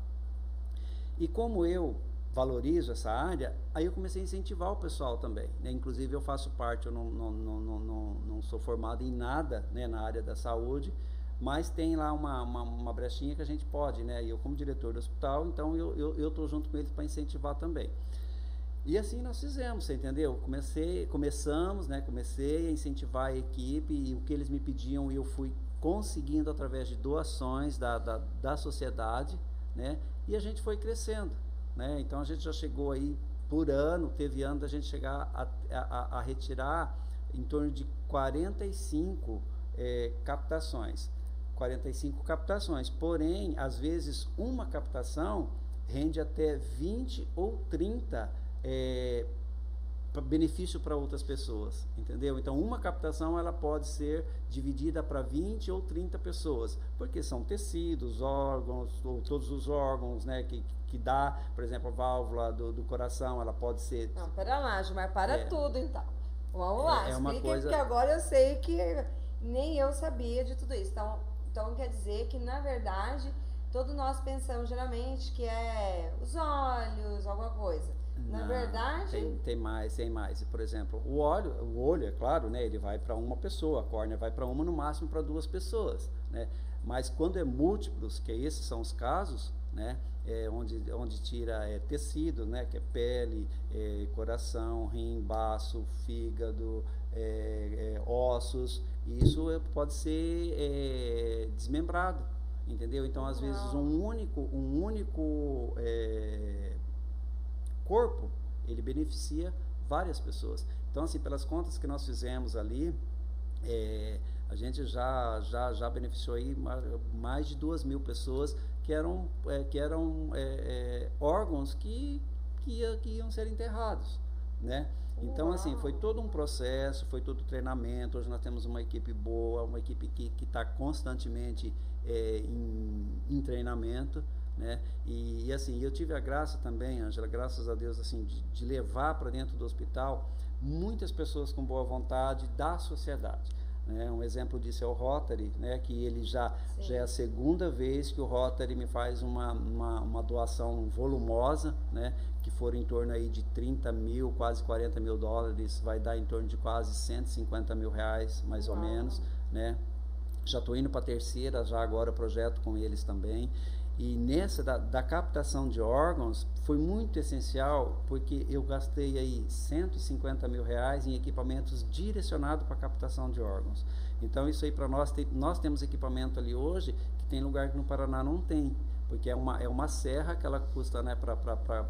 E como eu valorizo essa área, aí eu comecei a incentivar o pessoal também, né? Inclusive eu faço parte, eu não, não, não, não, não, não sou formado em nada, né, na área da saúde, mas tem lá uma, uma, uma brechinha que a gente pode, né? E eu como diretor do hospital, então eu eu, eu tô junto com eles para incentivar também. E assim nós fizemos, você entendeu? Comecei, começamos, né? Comecei a incentivar a equipe e o que eles me pediam eu fui conseguindo através de doações da, da, da sociedade, né? E a gente foi crescendo, né? Então a gente já chegou aí por ano, teve ano da gente chegar a, a, a retirar em torno de quarenta e cinco é, captações. quarenta e cinco captações, porém, às vezes uma captação rende até vinte ou trinta é, benefício para outras pessoas, entendeu? Então uma captação ela pode ser dividida para vinte ou trinta pessoas, porque são tecidos, órgãos, ou todos os órgãos, né, que, que dá, por exemplo, a válvula do, do coração, ela pode ser... Não, pera lá, Gilmar, para É. tudo então. Vamos lá, É- é uma explica, coisa- porque agora eu sei que nem eu sabia de tudo isso. Então, então quer dizer que, na verdade, todos nós pensamos geralmente que é os olhos, alguma coisa. Na Não, verdade... tem, tem mais, tem mais. Por exemplo, o olho, o olho, é claro, né, ele vai para uma pessoa, a córnea vai para uma, no máximo para duas pessoas, né? Mas quando é múltiplos, que esses são os casos, né, é, onde, onde tira é, tecido, né, que é pele, é, coração, rim, baço, fígado, é, é, ossos, e isso é, pode ser é, desmembrado, entendeu? Então, às vezes, um único, um único é, corpo, ele beneficia várias pessoas. Então, assim, pelas contas que nós fizemos ali, é, a gente já, já, já beneficiou aí mais de duas mil pessoas que eram, é, que eram é, é, órgãos que, que, ia, que iam ser enterrados, né? Então, assim, foi todo um processo, foi todo treinamento. Hoje nós temos uma equipe boa, uma equipe que está constantemente é, em, em treinamento, né? E, e assim, eu tive a graça também, Ângela, graças a Deus, assim, de, de levar para dentro do hospital muitas pessoas com boa vontade da sociedade, né? Um exemplo disso é o Rotary, né? Que ele já, já é a segunda vez que o Rotary me faz uma, uma, uma doação volumosa, né? Que foram em torno aí de trinta mil, quase quarenta mil dólares, vai dar em torno de quase cento e cinquenta mil reais, mais Uau. ou menos, né? Já estou indo para a terceira, já agora projeto com eles também. E nessa da, da captação de órgãos foi muito essencial, porque eu gastei aí cento e cinquenta mil reais em equipamentos direcionados para captação de órgãos. Então isso aí para nós, tem, nós temos equipamento ali hoje que tem lugar que no Paraná não tem, porque é uma, é uma serra que ela custa, né, para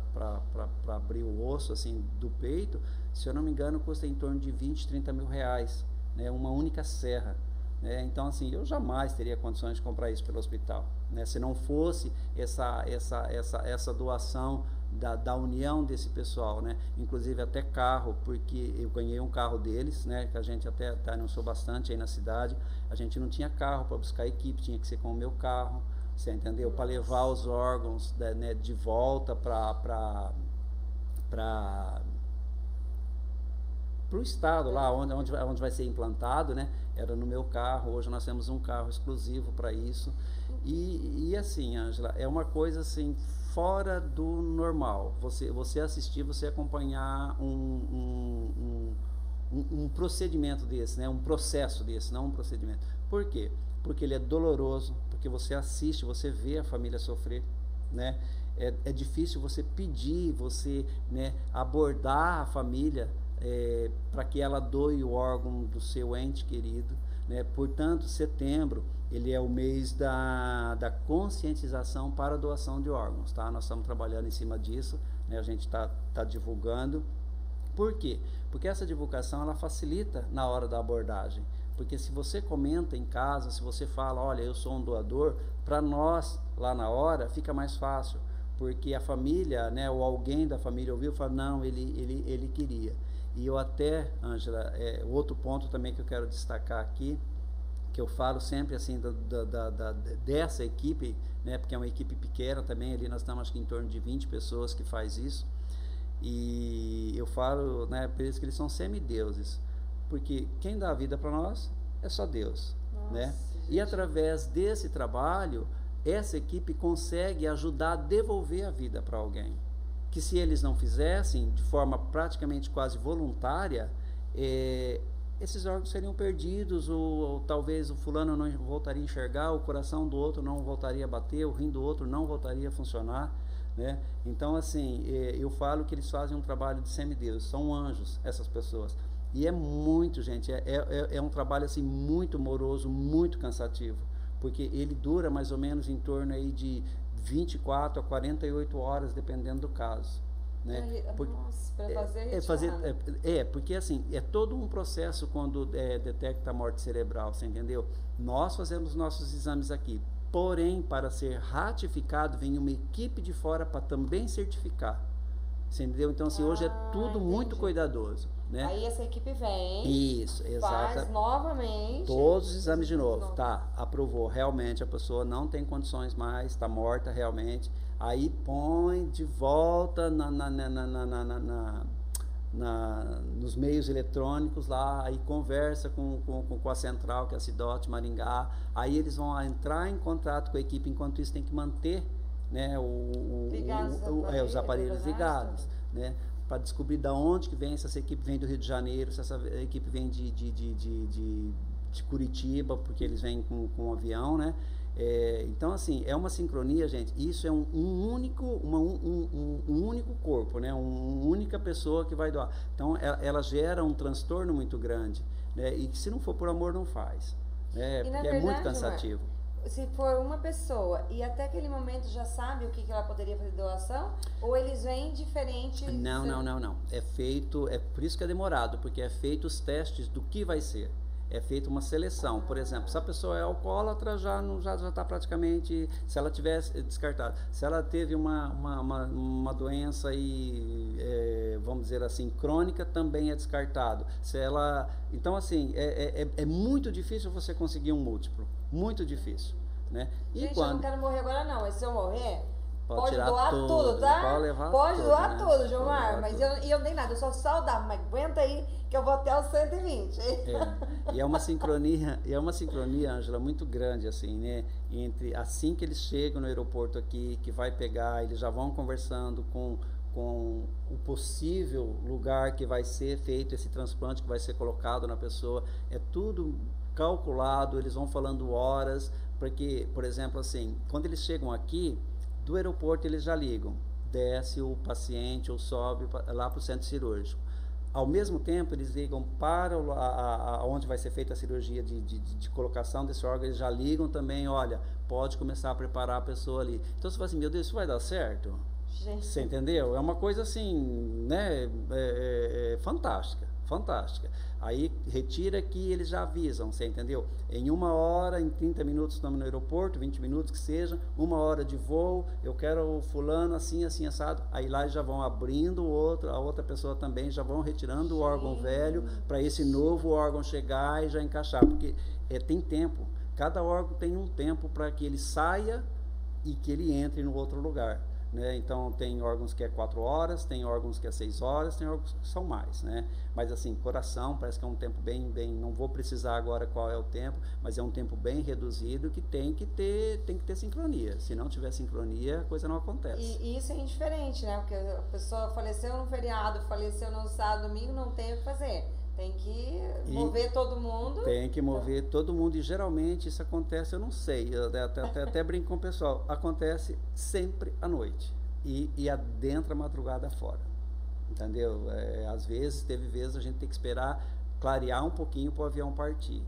abrir o osso assim do peito, se eu não me engano custa em torno de vinte, trinta mil reais, né, uma única serra. É, então, assim, eu jamais teria condições de comprar isso pelo hospital, né? Se não fosse essa, essa, essa, essa doação da, da união desse pessoal, né? Inclusive até carro, porque eu ganhei um carro deles, né? Que a gente até, até anunciou bastante aí na cidade. A gente não tinha carro para buscar a equipe, tinha que ser com o meu carro, você entendeu? Para levar os órgãos, né, de volta para para para o estado lá onde, onde, onde vai ser implantado, né? Era no meu carro. Hoje nós temos um carro exclusivo para isso. E, e assim, Ângela, é uma coisa assim fora do normal. Você, você assistir, você acompanhar um, um, um, um, um procedimento desse, né? Um processo desse, não um procedimento. Por quê? Porque ele é doloroso, porque você assiste, você vê a família sofrer, né? É, é difícil você pedir, você, né, abordar a família é, para que ela doe o órgão do seu ente querido, né? Portanto, setembro, ele é o mês da, da conscientização para a doação de órgãos, tá? Nós estamos trabalhando em cima disso, né? A gente está tá divulgando. Por quê? Porque essa divulgação, ela facilita na hora da abordagem. Porque se você comenta em casa, se você fala, olha, eu sou um doador, para nós, lá na hora, fica mais fácil. Porque a família, né, ou alguém da família ouviu e fala, não, ele, ele, ele queria. E eu até, Ângela, é, outro ponto também que eu quero destacar aqui, que eu falo sempre assim da, da, da, dessa equipe, né, porque é uma equipe pequena também, ali nós estamos acho que em torno de vinte pessoas que faz isso, e eu falo, né, por isso que eles são semideuses, porque quem dá a vida para nós é só Deus. Nossa, né? E através desse trabalho, essa equipe consegue ajudar a devolver a vida para alguém. Que se eles não fizessem, de forma praticamente quase voluntária, é, esses órgãos seriam perdidos, ou, ou talvez o fulano não voltaria a enxergar, o coração do outro não voltaria a bater, o rim do outro não voltaria a funcionar, né? Então, assim, é, eu falo que eles fazem um trabalho de semideus, são anjos, essas pessoas. E é muito, gente, é, é, é um trabalho assim, muito moroso, muito cansativo, porque ele dura mais ou menos em torno aí de vinte e quatro a quarenta e oito horas, dependendo do caso. Né? Por, Nossa, para fazer, é, é, fazer é, é, porque assim, é todo um processo quando é, detecta a morte cerebral, você entendeu? Nós fazemos nossos exames aqui, porém, para ser ratificado, vem uma equipe de fora para também certificar. Você entendeu? Então, assim, ah, hoje é tudo entendi. Muito cuidadoso. Né? Aí essa equipe vem, isso, exato. Faz novamente todos os exames de novo, novo. Tá, aprovou, realmente a pessoa não tem condições mais, está morta realmente, aí põe de volta na, na, na, na, na, na, na, na, nos meios eletrônicos lá, aí conversa com, com, com a central, que é a Cidote, Maringá, aí eles vão entrar em contato com a equipe, enquanto isso tem que manter, né, o, o, o, o, é, os aparelhos ligados, né? Para descobrir de onde que vem, se essa equipe vem do Rio de Janeiro, se essa equipe vem de, de, de, de, de, de Curitiba, porque eles vêm com, com um avião, né? É, então, assim, é uma sincronia, gente. Isso é um, um único, uma, um, um, um único corpo, né? Uma única pessoa que vai doar. Então, ela, ela gera um transtorno muito grande, né? E que se não for por amor, não faz. Né? Porque verdade, é muito cansativo. Mar... Se for uma pessoa e até aquele momento já sabe o que, que ela poderia fazer doação, ou eles vêm diferente? Não, não, não, não. É feito, é por isso que é demorado, porque é feito os testes do que vai ser. É feita uma seleção. Por exemplo, se a pessoa é alcoólatra, já não já já está praticamente, se ela tivesse descartado. Se ela teve uma, uma, uma, uma doença aí, é, vamos dizer assim, crônica, também é descartado. Se ela, então, assim, é, é, é muito difícil você conseguir um múltiplo. Muito difícil. Né? E gente, quando... eu não quero morrer agora não, mas se eu morrer... Pode, pode doar tudo, tudo, tá? Pode levar pode tudo, doar né? tudo, Gilmar. Doar mas tudo. eu, e eu nem nada, eu sou saudável, mas aguenta aí que eu vou até os cento e vinte. É. E é uma sincronia, e é uma sincronia, Ângela, muito grande, assim, né? Entre assim que eles chegam no aeroporto aqui, que vai pegar, eles já vão conversando com, com o possível lugar que vai ser feito esse transplante, que vai ser colocado na pessoa. É tudo calculado, eles vão falando horas, porque, por exemplo, assim, quando eles chegam aqui, do aeroporto eles já ligam, desce o paciente ou sobe lá para o centro cirúrgico. Ao mesmo tempo, eles ligam para o, a, a, onde vai ser feita a cirurgia de, de, de colocação desse órgão, eles já ligam também, olha, pode começar a preparar a pessoa ali. Então você fala assim, meu Deus, isso vai dar certo? Gente. Você entendeu? É uma coisa assim, né, é, é, é fantástica, fantástica. Aí retira que eles já avisam, você entendeu? Em uma hora, em trinta minutos estamos no aeroporto, vinte minutos que seja, uma hora de voo, eu quero o fulano assim, assim, assado. Aí lá eles já vão abrindo o outro, a outra pessoa também, já vão retirando o órgão velho para esse novo órgão chegar e já encaixar, porque é, tem tempo. Cada órgão tem um tempo para que ele saia e que ele entre no outro lugar. Né? Então tem órgãos que é quatro horas, tem órgãos que é seis horas, tem órgãos que são mais, né? Mas assim, coração parece que é um tempo bem, bem, não vou precisar agora qual é o tempo, mas é um tempo bem reduzido que tem que ter, tem que ter sincronia. Se não tiver sincronia, a coisa não acontece. E, e isso é indiferente, né? Porque a pessoa faleceu no feriado, faleceu no sábado, domingo, não tem o que fazer. Tem que mover e todo mundo. Tem que mover todo mundo e geralmente isso acontece, eu não sei, eu até, até, até brinco com o pessoal, acontece sempre à noite e, e adentra a madrugada fora, entendeu? É, às vezes, teve vezes a gente tem que esperar clarear um pouquinho para o avião partir.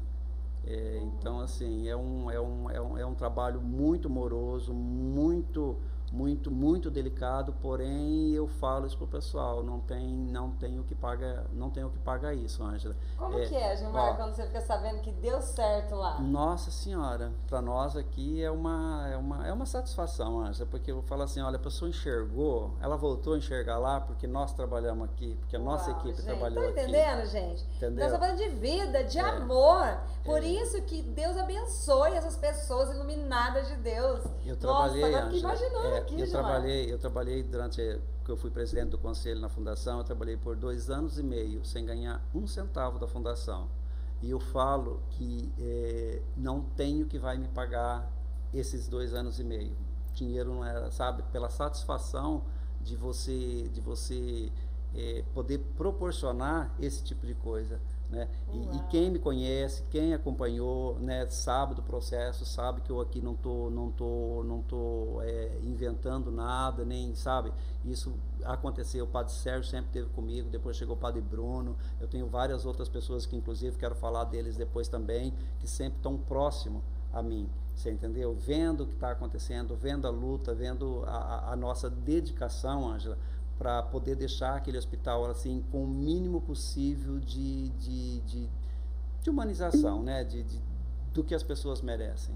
É, então, assim, é um, é, um, é, um, é um trabalho muito moroso, muito... muito, muito delicado, porém eu falo isso pro pessoal, não tem, não tem o que paga, não tem o que pagar isso, Ângela. Como é, que é, Gilmar, ó, quando você fica sabendo que deu certo lá? Nossa Senhora, para nós aqui é uma, é uma, é uma satisfação, Ângela, porque eu falo assim, olha, a pessoa enxergou, ela voltou a enxergar lá porque nós trabalhamos aqui, porque a nossa Uau, equipe gente, trabalhou aqui. Tá entendendo, gente? Entendeu? Nós estamos falando de vida, de é, amor, por é. isso que Deus abençoe essas pessoas iluminadas de Deus. Eu trabalhei, Nossa, agora imaginando é, aqui, eu Gilmar. trabalhei, eu trabalhei durante que eu fui presidente do conselho na fundação, eu trabalhei por dois anos e meio sem ganhar um centavo da fundação. E eu falo que é, não tenho que vai me pagar esses dois anos e meio. Dinheiro não era, sabe, pela satisfação de você, de você é, poder proporcionar esse tipo de coisa. Né? E, e quem me conhece, quem acompanhou, né, sabe do processo, sabe que eu aqui não tô, não tô, não tô é, inventando nada, nem sabe. Isso aconteceu. O Padre Sérgio sempre esteve comigo. Depois chegou o Padre Bruno. Eu tenho várias outras pessoas que, inclusive, quero falar deles depois também, que sempre estão próximo a mim. Você entendeu? Vendo o que está acontecendo, vendo a luta, vendo a, a nossa dedicação, Ângela, para poder deixar aquele hospital assim com o mínimo possível de, de, de, de humanização, né? De, de, do que as pessoas merecem.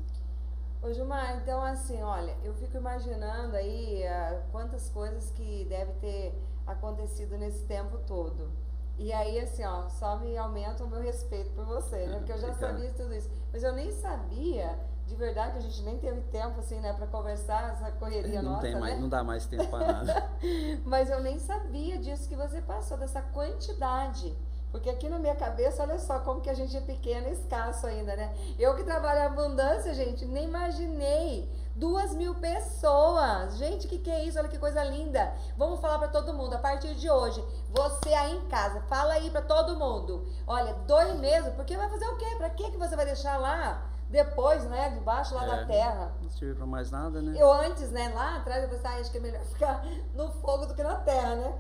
Ô Gilmar, então assim, olha, eu fico imaginando aí uh, quantas coisas que deve ter acontecido nesse tempo todo. E aí, assim, ó, só me aumenta o meu respeito por você, né? Porque eu já sabia de tudo isso. Mas eu nem sabia... De verdade, que a gente nem teve tempo, assim, né, para conversar, essa correria não nossa, tem mais, né? Não dá mais tempo para nada. Mas eu nem sabia disso que você passou, dessa quantidade. Porque aqui na minha cabeça, olha só, como que a gente é pequeno e escasso ainda, né? Eu que trabalho em abundância, gente, nem imaginei. Duas mil pessoas. Gente, o que, que é isso? Olha que coisa linda. Vamos falar para todo mundo, a partir de hoje, você aí em casa, fala aí para todo mundo. Olha, doe mesmo, porque vai fazer o quê? Para que que você vai deixar lá? Depois, né, debaixo lá é, da terra. Não serve pra mais nada, né? Eu antes, né, lá atrás, eu pensei, ah, acho que é melhor ficar no fogo do que na terra, né?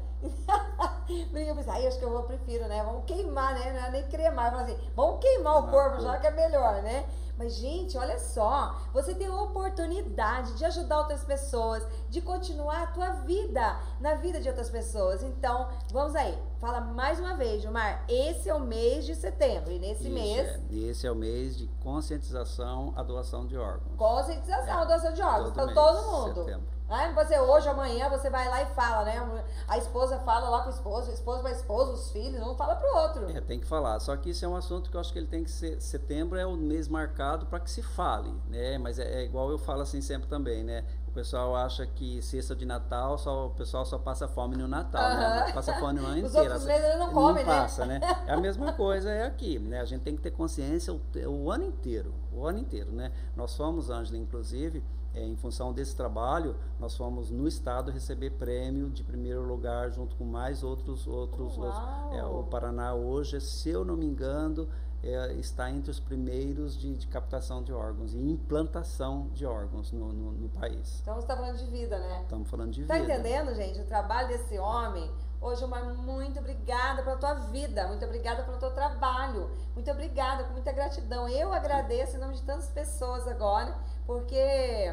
Eu pensei, ah, acho que eu vou, prefiro, né? Vamos queimar, né? Não é nem cremar, eu assim, vamos queimar o corpo já que é melhor, né? Mas, gente, olha só, você tem a oportunidade de ajudar outras pessoas, de continuar a tua vida na vida de outras pessoas. Então, vamos aí, fala mais uma vez, Gilmar, esse é o mês de setembro, e nesse Isso mês... É. Esse é o mês de conscientização à doação de órgãos. Conscientização à é. doação de órgãos, para todo, todo mundo. Setembro. Ah, você hoje, amanhã, você vai lá e fala, né? A esposa fala lá pro esposo, o esposo vai esposa, os filhos, um fala pro outro. É, tem que falar. Só que isso é um assunto que eu acho que ele tem que ser... Setembro é o mês marcado para que se fale, né? Mas é, é igual eu falo assim sempre também, né? O pessoal acha que cesta de Natal, só, o pessoal só passa fome no Natal, uh-huh. né? Passa fome no ano inteiro. Os outros meses ele não come, não passa, né? É a mesma coisa é aqui, né? A gente tem que ter consciência o, o ano inteiro, o ano inteiro, né? Nós fomos, Ângela, inclusive... É, em função desse trabalho, nós fomos no estado receber prêmio de primeiro lugar junto com mais outros outros. outros é, o Paraná hoje, se eu não me engano, é, está entre os primeiros de, de captação de órgãos e implantação de órgãos no, no, no país. Então você está falando de vida, né? Estamos falando de tá vida. Está entendendo, gente? O trabalho desse homem. Ô, Gilmar, muito obrigada pela tua vida, muito obrigada pelo teu trabalho, muito obrigada, com muita gratidão. Eu agradeço em nome de tantas pessoas agora, porque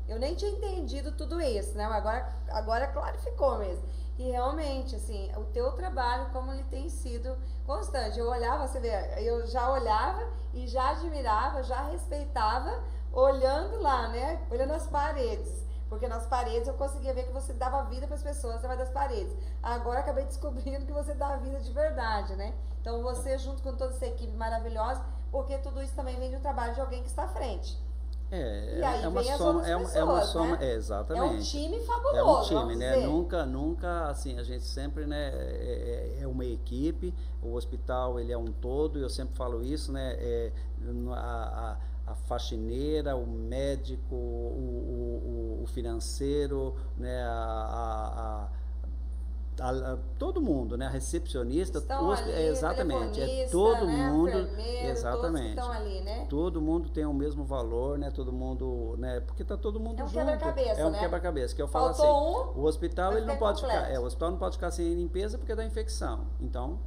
eu nem tinha entendido tudo isso, né? Agora, agora clarificou mesmo. E realmente, assim, o teu trabalho, como ele tem sido constante. Eu olhava, você vê, eu já olhava e já admirava, já respeitava, olhando lá, né? Olhando as paredes. Porque nas paredes eu conseguia ver que você dava vida para as pessoas através das paredes. Agora acabei descobrindo que você dá vida de verdade, né? Então você, junto com toda essa equipe maravilhosa, porque tudo isso também vem do trabalho de alguém que está à frente. É, E aí é uma vem as soma, outras é, uma- pessoas, é uma soma, né? é, exatamente. É um time fabuloso, É um time, vamos né? dizer. Nunca, nunca, assim, a gente sempre, né, é, é- é uma equipe, o hospital, ele é um todo, eu sempre falo isso, né, é, no- a, a, a faxineira, o médico, o, o, o financeiro, né, a, a- a- a- todo mundo, né, a recepcionista, Estão o- ali, é, exatamente, é telefonista, todo né, mundo, enfermeiro, todos que exatamente. estão ali, né? Todo mundo tem o mesmo valor, né? Todo mundo, né? Porque tá todo mundo É um junto. quebra-cabeça, É um né? quebra-cabeça, que eu falo assim. Faltou um, O hospital vai ele não ficar pode ficar, incompleto. é, o hospital não pode ficar sem limpeza porque dá infecção. Então,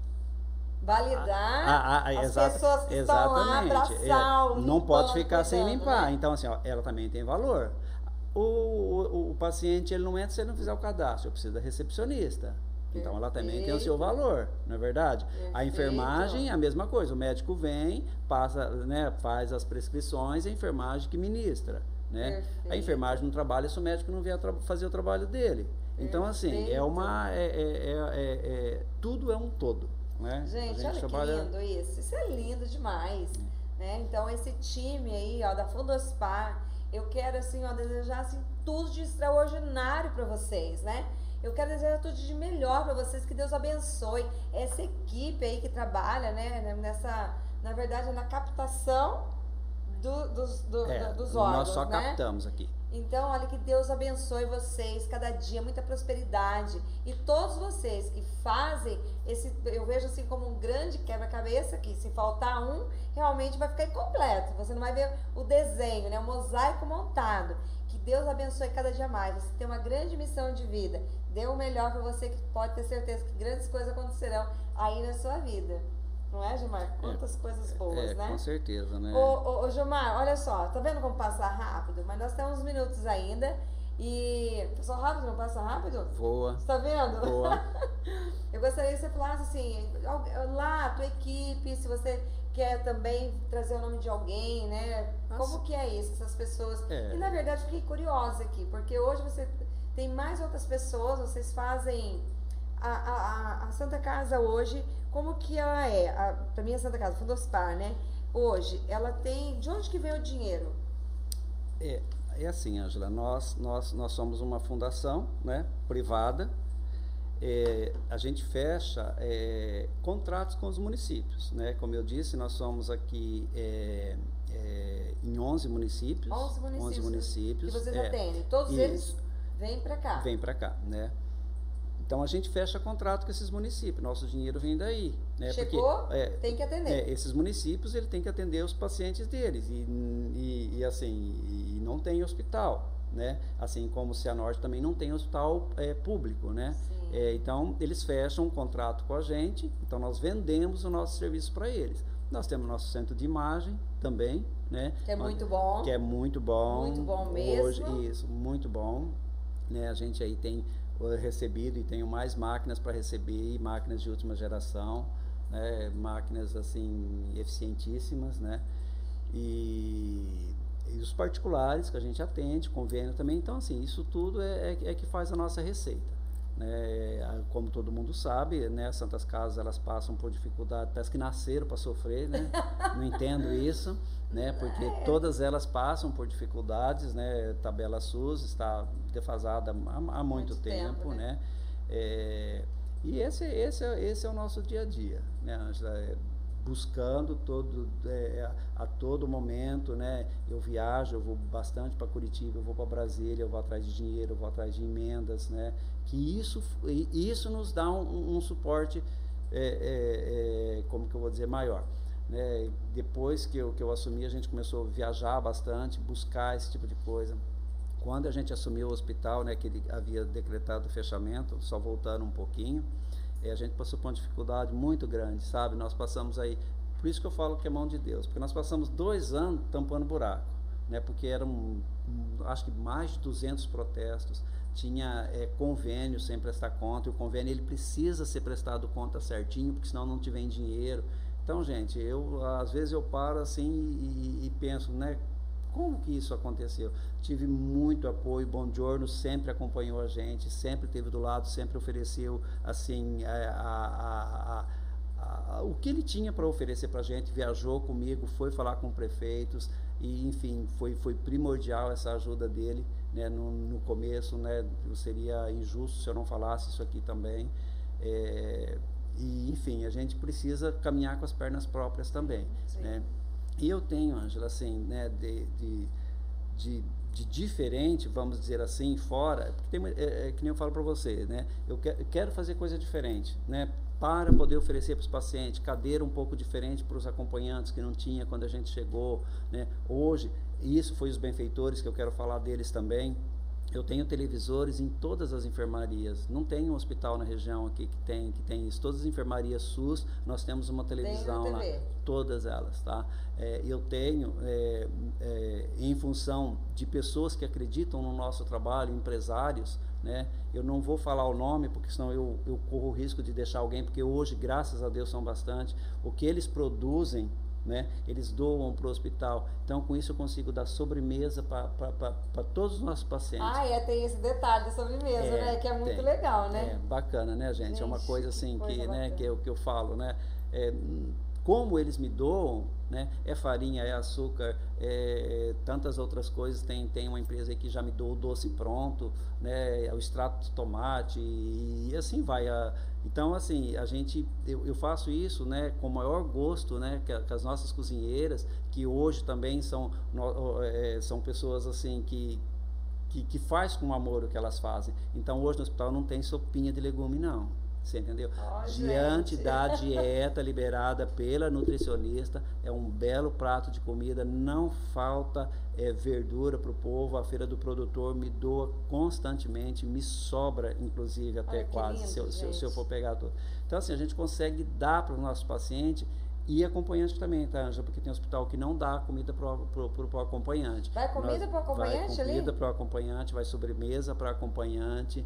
validar a- a- as exata- pessoas que estão lá, exatamente, abraçar, é, não pode limpando, ficar sem cuidando, limpar. né? Então, assim, ó, ela também tem valor. O, o, o paciente ele não entra se ele não fizer o cadastro, eu preciso da recepcionista. Então ela também tem o seu Perfeito. valor, não é verdade? A Perfeito. enfermagem é a mesma coisa, o médico vem, passa, né, faz as prescrições, a enfermagem que ministra, né? A Perfeito. enfermagem não trabalha se o médico não vier tra- fazer o trabalho dele. Então assim, é Perfeito. uma, é, é, é, é- é- tudo é um todo, né? Gente, A olha trabalha- que lindo isso. Isso é lindo demais. Né? Então, esse time aí, ó, da Fundospar, eu quero, assim, ó, desejar, assim, tudo de extraordinário para vocês, né? Eu quero desejar tudo de melhor para vocês, que Deus abençoe essa equipe aí que trabalha, né, nessa, na verdade, na captação do- dos, do- é, do- dos nós órgãos, só né? captamos aqui. Então, olha, que Deus abençoe vocês cada dia, muita prosperidade. E todos vocês que fazem esse, eu vejo assim como um grande quebra-cabeça, que se faltar um, realmente vai ficar incompleto. Você não vai ver o desenho, né? O mosaico montado. Que Deus abençoe cada dia mais. Você tem uma grande missão de vida. Dê o melhor para você, que pode ter certeza que grandes coisas acontecerão aí na sua vida. Não é, Gilmar? Quantas coisas boas, É, né? com certeza, né? Ô, ô, ô, Gilmar, olha só, tá vendo como passa rápido? Mas nós temos uns minutos ainda. E. Passou rápido, não passa rápido? Voa, Você tá vendo? voa. Eu gostaria que você falasse assim, al- lá, a tua equipe, se você quer também trazer o nome de alguém, né? Nossa. Como que é isso, essas pessoas? É. E na verdade fiquei curiosa aqui, porque hoje você tem mais outras pessoas, vocês fazem a, a, a- a Santa Casa hoje, como que ela é? A, pra mim a Santa Casa, Fundospar, né? Hoje, ela tem, de onde que vem o dinheiro? É, é assim, Ângela, nós, nós, nós somos uma fundação, né, privada. É, a gente fecha é, contratos com os municípios, né? Como eu disse, nós somos aqui é, é, em onze municípios. onze municípios, onze municípios, que vocês é, atendem. Todos isso. eles vêm pra cá. Vem para cá, né? Então a gente fecha contrato com esses municípios, nosso dinheiro vem daí, né? Chegou, Porque, é, tem que atender. é, esses municípios ele tem que atender os pacientes deles e, e, e, assim e não tem hospital, né? Assim como o Cianorte também não tem hospital é, público, né? Sim. É, então eles fecham um contrato com a gente, então nós vendemos o nosso serviço para eles. Nós temos nosso centro de imagem também, né? Que é muito bom. Que é muito bom. Muito bom mesmo. Hoje, isso, muito bom. Né? A gente aí tem uh, recebido e tenho mais máquinas para receber, máquinas de última geração, né? Máquinas assim eficientíssimas, né? E, e os particulares que a gente atende, convênio também. Então, assim, isso tudo é, é, é que faz a nossa receita. Né? Como todo mundo sabe, né? As Santas Casas elas passam por dificuldade, parece que nasceram para sofrer, né? Não entendo isso, né? Porque todas elas passam por dificuldades, né? Tabela SUS está defasada há, há muito, Muito tempo, tempo, né? né? É, e esse, esse, é- esse é o nosso dia a dia, né, Ângela? É, buscando todo, é, a, a todo momento, né? Eu viajo, eu vou bastante para Curitiba, eu vou para Brasília, eu vou atrás de dinheiro, eu vou atrás de emendas, né? Que isso, isso nos dá um, um suporte, é, é, é, como que eu vou dizer, maior. Né? Depois que eu, que eu assumi, a gente começou a viajar bastante, buscar esse tipo de coisa. Quando a gente assumiu o hospital, né, que ele havia decretado o fechamento, só voltando um pouquinho, eh, a gente passou por uma dificuldade muito grande, sabe? Nós passamos aí, por isso que eu falo que é mão de Deus, porque nós passamos dois anos tampando buraco, né, porque eram, um, acho que mais de duzentos protestos, tinha é, convênio sem prestar conta, e o convênio ele precisa ser prestado conta certinho, porque senão não te vem dinheiro. Então, gente, eu às vezes eu paro assim e, e penso, né, como que isso aconteceu? Tive muito apoio, Buongiorno sempre acompanhou a gente, sempre esteve do lado, sempre ofereceu assim a, a, a, a, o que ele tinha para oferecer para a gente, viajou comigo, foi falar com prefeitos e, enfim, foi, foi primordial essa ajuda dele, né, no, no começo, né, seria injusto se eu não falasse isso aqui também, é, e, enfim, a gente precisa caminhar com as pernas próprias também, né? E eu tenho, Ângela, assim, né, de, de, de, de diferente, vamos dizer assim, fora, porque tem, é, é, que nem eu falo para você, né, eu, que, eu quero fazer coisa diferente, né, para poder oferecer para os pacientes, cadeira um pouco diferente para os acompanhantes que não tinha quando a gente chegou, né, hoje, isso foi os benfeitores que eu quero falar deles também. Eu tenho televisores em todas as enfermarias. Não tem um hospital na região aqui que tem, que tem isso. Todas as enfermarias SUS, nós temos uma televisão lá. Todas elas, tá? É, eu tenho, é, é, em função de pessoas que acreditam no nosso trabalho, empresários, né? Eu não vou falar o nome, porque senão eu, eu corro o risco de deixar alguém, porque hoje, graças a Deus, são bastante. O que eles produzem, né, eles doam para o hospital, então com isso eu consigo dar sobremesa para todos os nossos pacientes. Ah, é, tem esse detalhe da sobremesa, é, né, que é muito tem, legal, né? É, bacana, né, gente? gente é uma coisa assim que, que, né, que, é o que eu falo, né, é, como eles me doam, né, é farinha, é açúcar, é, tantas outras coisas, tem, tem uma empresa aí que já me doou o doce pronto, né, o extrato de tomate e, e assim vai. A, então, assim, a gente, eu, eu faço isso, né, com o maior gosto, né, que, que as nossas cozinheiras, que hoje também são, no, é, são pessoas, assim, que, que, que faz com amor o que elas fazem. Então, hoje no hospital não tem sopinha de legume, não. Você entendeu? Oh, Diante gente. da dieta liberada pela nutricionista, é um belo prato de comida, não falta é, verdura para o povo, a feira do produtor me doa constantemente, me sobra, inclusive, até Ai, quase, lindo, se, eu, se, eu, se eu for pegar tudo. Então, assim, a gente consegue dar para os nossos pacientes e acompanhante também, tá, Ângela? Porque tem hospital que não dá comida para o acompanhante. Vai comida para o acompanhante vai ali? comida para o acompanhante, vai sobremesa para acompanhante,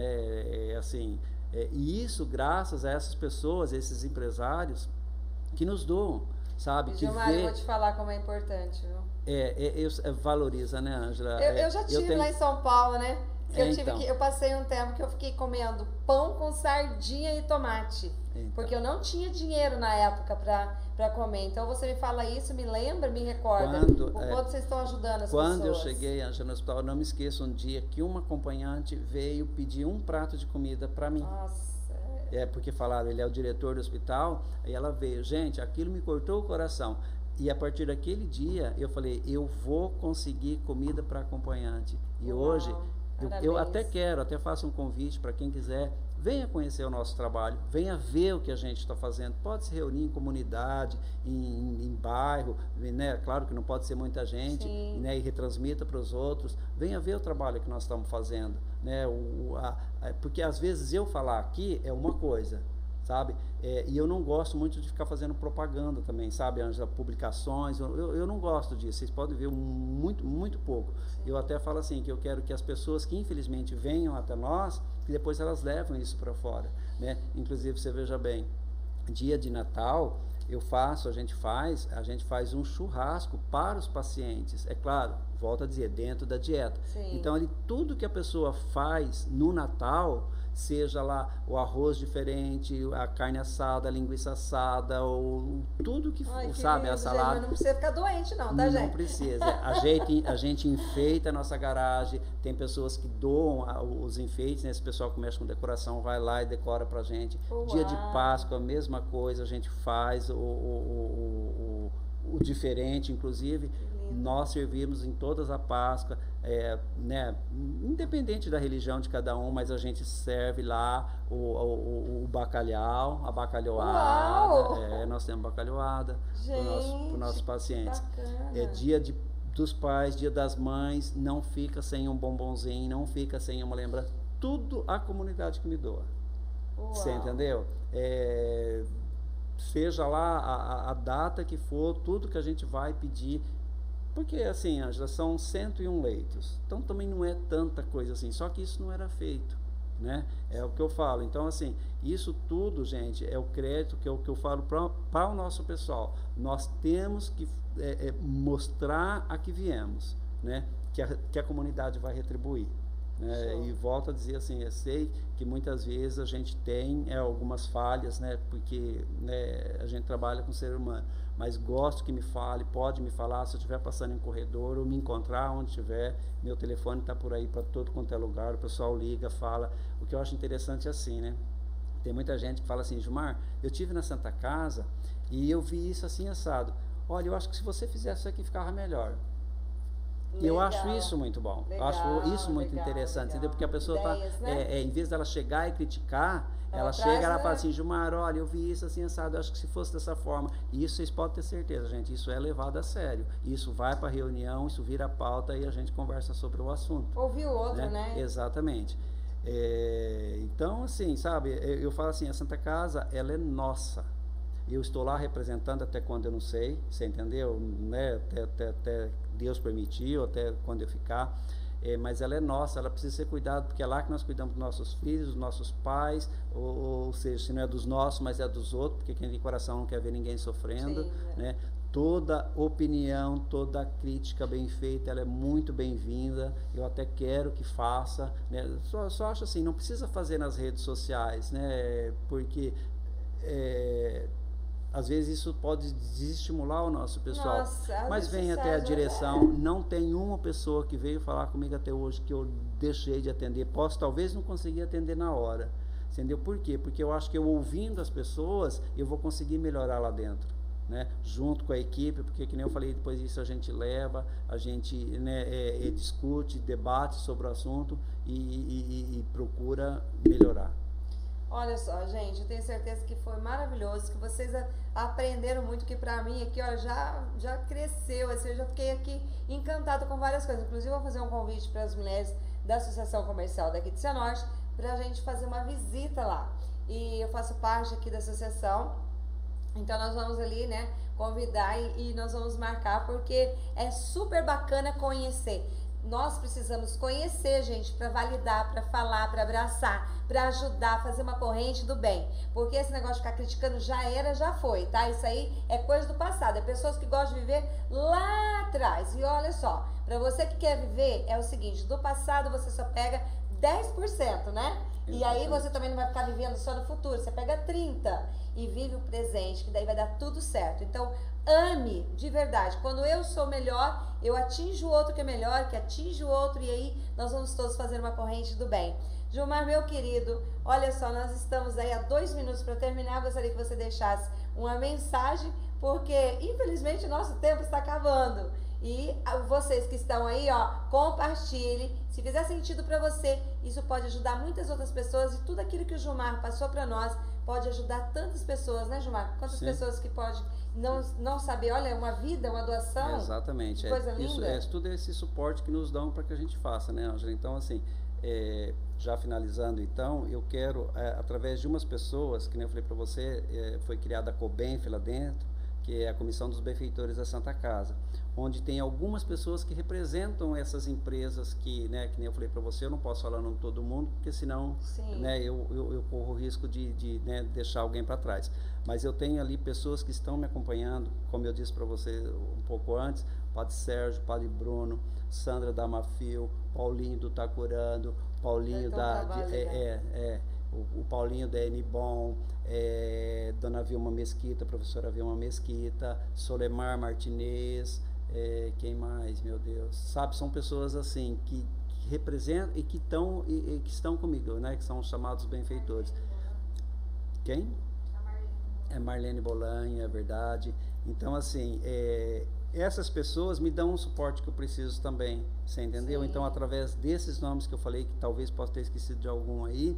né, é, assim... É, e isso graças a essas pessoas, esses empresários que nos doam, sabe? E, que Gilmar, vê, eu vou te falar como é importante, viu? É, é, é, é valoriza, né, Ângela? Eu, é, eu já tive eu tenho... lá em São Paulo, né? Que é, eu, tive então. que, eu passei um tempo que eu fiquei comendo pão com sardinha e tomate. Então. Porque eu não tinha dinheiro na época para para comer. Então você me fala isso, me lembra, me recorda quando, o quanto é, vocês estão ajudando as quando pessoas. Quando eu cheguei, Ângela, no hospital, eu não me esqueço um dia que uma acompanhante veio pedir um prato de comida para mim. Nossa. É, porque falaram, ele é o diretor do hospital, aí ela veio, gente, aquilo me cortou o coração. E a partir daquele dia, eu falei, eu vou conseguir comida para acompanhante. E Uau, hoje, eu, eu até quero, até faço um convite para quem quiser, venha conhecer o nosso trabalho, venha ver o que a gente está fazendo. Pode se reunir em comunidade, em, em, em bairro, né? Claro que não pode ser muita gente, né? E retransmita para os outros. Venha ver o trabalho que nós estamos fazendo, né? O, a, a, porque às vezes eu falar aqui é uma coisa, sabe? É, e eu não gosto muito de ficar fazendo propaganda também, sabe, Ângela? Publicações, eu, eu não gosto disso, vocês podem ver muito, muito pouco. Eu até falo assim, que eu quero que as pessoas que infelizmente venham até nós, que depois elas levam isso para fora, né? Inclusive, você veja bem, dia de Natal, eu faço, a gente faz, a gente faz um churrasco para os pacientes, é claro, volto a dizer, dentro da dieta. Sim. Então, ali, tudo que a pessoa faz no Natal, seja lá o arroz diferente, a carne assada, a linguiça assada, ou tudo que, Ai, que sabe, lindo, a salada. Gente, não precisa ficar doente não, tá, não gente? Não precisa. A gente, a gente enfeita a nossa garagem, tem pessoas que doam a, os enfeites, né? Esse pessoal que mexe com decoração vai lá e decora pra gente. Uau. Dia de Páscoa, a mesma coisa, a gente faz o, o, o, o, o diferente, inclusive. Nós servimos em todas a Páscoa, é, né, independente da religião de cada um, mas a gente serve lá o, o, o bacalhau, a bacalhoada, é, nós temos bacalhoada para os nossos pacientes. É dia de, dos pais, dia das mães, não fica sem um bombonzinho, não fica sem uma lembrança, tudo a comunidade que me doa. Uau. Você entendeu? É, seja lá a, a data que for, tudo que a gente vai pedir, Porque, assim, já são cento e um leitos. Então, também não é tanta coisa assim. Só que isso não era feito, né? É o que eu falo. Então, assim, isso tudo, gente, é o crédito que é o que eu falo para o nosso pessoal. Nós temos que é, é, mostrar a que viemos, né? Que a, que a comunidade vai retribuir. Né? E volto a dizer assim, eu sei que muitas vezes a gente tem é, algumas falhas, né? Porque né, a gente trabalha com ser humano. Mas gosto que me fale, pode me falar, se eu estiver passando em corredor ou me encontrar onde estiver, meu telefone está por aí para todo quanto é lugar, o pessoal liga, fala. O que eu acho interessante é assim, né? Tem muita gente que fala assim, Gilmar, eu tive na Santa Casa e eu vi isso assim assado. Olha, eu acho que se você fizesse isso aqui ficava melhor. E eu acho isso muito bom, legal, acho isso muito legal, interessante, legal. Entendeu? Porque a pessoa está, né? é, é, em vez dela chegar e criticar, ela, ela chega e ela fala assim, Gilmar, olha, eu vi isso assim assado, eu acho que se fosse dessa forma, e isso vocês podem ter certeza, gente, isso é levado a sério, isso vai para a reunião, isso vira pauta e a gente conversa sobre o assunto. Ouvir o outro, né? né? Exatamente. É, então, assim, sabe, eu falo assim, a Santa Casa, ela é nossa. Eu estou lá representando até quando eu não sei, você entendeu? Né? Até, até, até Deus permitiu, até quando eu ficar. É, mas ela é nossa, ela precisa ser cuidada, porque é lá que nós cuidamos dos nossos filhos, dos nossos pais, ou, ou seja, se não é dos nossos, mas é dos outros, porque quem tem coração não quer ver ninguém sofrendo. Sim, é. Né? Toda opinião, toda crítica bem feita, ela é muito bem-vinda, eu até quero que faça. Né? Só, só acho assim, não precisa fazer nas redes sociais, né? Porque... É, às vezes isso pode desestimular o nosso pessoal. Nossa, mas vem até a direção, é. Não tem uma pessoa que veio falar comigo até hoje que eu deixei de atender. Posso talvez não conseguir atender na hora. Entendeu? Por quê? Porque eu acho que eu ouvindo as pessoas, eu vou conseguir melhorar lá dentro. Né? Junto com a equipe, porque que nem eu falei, depois disso a gente leva, a gente né, é, é, discute, debate sobre o assunto e, e, e procura melhorar. Olha só, gente, eu tenho certeza que foi maravilhoso, que vocês a, aprenderam muito, que pra mim aqui, ó, já, já cresceu, assim, eu já fiquei aqui encantada com várias coisas. Inclusive, eu vou fazer um convite para as mulheres da Associação Comercial daqui de Cianorte, pra gente fazer uma visita lá. E eu faço parte aqui da associação, então nós vamos ali, né, convidar e, e nós vamos marcar, porque é super bacana conhecer. Nós precisamos conhecer, gente, para validar, para falar, para abraçar, para ajudar, fazer uma corrente do bem. Porque esse negócio de ficar criticando já era, já foi, tá? Isso aí é coisa do passado. É pessoas que gostam de viver lá atrás. E olha só, para você que quer viver, é o seguinte, do passado você só pega dez por cento, né? E aí você também não vai ficar vivendo só no futuro, você pega trinta por cento e vive o presente, que daí vai dar tudo certo. Então, ame de verdade. Quando eu sou melhor, eu atinjo o outro que é melhor, que atinge o outro, e aí nós vamos todos fazer uma corrente do bem. Gilmar, meu querido, olha só, nós estamos aí a dois minutos para terminar. Eu gostaria que você deixasse uma mensagem, porque infelizmente o nosso tempo está acabando. E vocês que estão aí, ó, compartilhe. Se fizer sentido para você, isso pode ajudar muitas outras pessoas, e tudo aquilo que o Gilmar passou para nós pode ajudar tantas pessoas, né, Gilmar? Quantas Sim. pessoas que pode não, não saber, olha, uma vida, uma doação. Exatamente. Coisa é, linda. Isso, é tudo esse suporte que nos dão para que a gente faça, né, Ângela? Então, assim, é, já finalizando, então, eu quero, é, através de umas pessoas, que nem eu falei para você, é, foi criada a COBENF lá dentro, que é a Comissão dos Benfeitores da Santa Casa, onde tem algumas pessoas que representam essas empresas que, né, que nem eu falei para você, eu não posso falar o nome de todo mundo, porque senão né, eu, eu, eu corro o risco de, de né, deixar alguém para trás. Mas eu tenho ali pessoas que estão me acompanhando, como eu disse para você um pouco antes, Padre Sérgio, Padre Bruno, Sandra Damafio, Paulinho do Tacurando, Paulinho da... De, é, é, é, o, o Paulinho da Enibon, é, Dona Vilma Mesquita, professora Vilma Mesquita, Solemar Martinez, é, quem mais, meu Deus, sabe, são pessoas assim, que, que representam e que, tão, e, e que estão comigo, né, que são chamados benfeitores. Quem? É Marlene Bolanha, é verdade. Então, assim, é, essas pessoas me dão um suporte que eu preciso também, você entendeu? Sim. Então, através desses nomes que eu falei, que talvez possa ter esquecido de algum aí,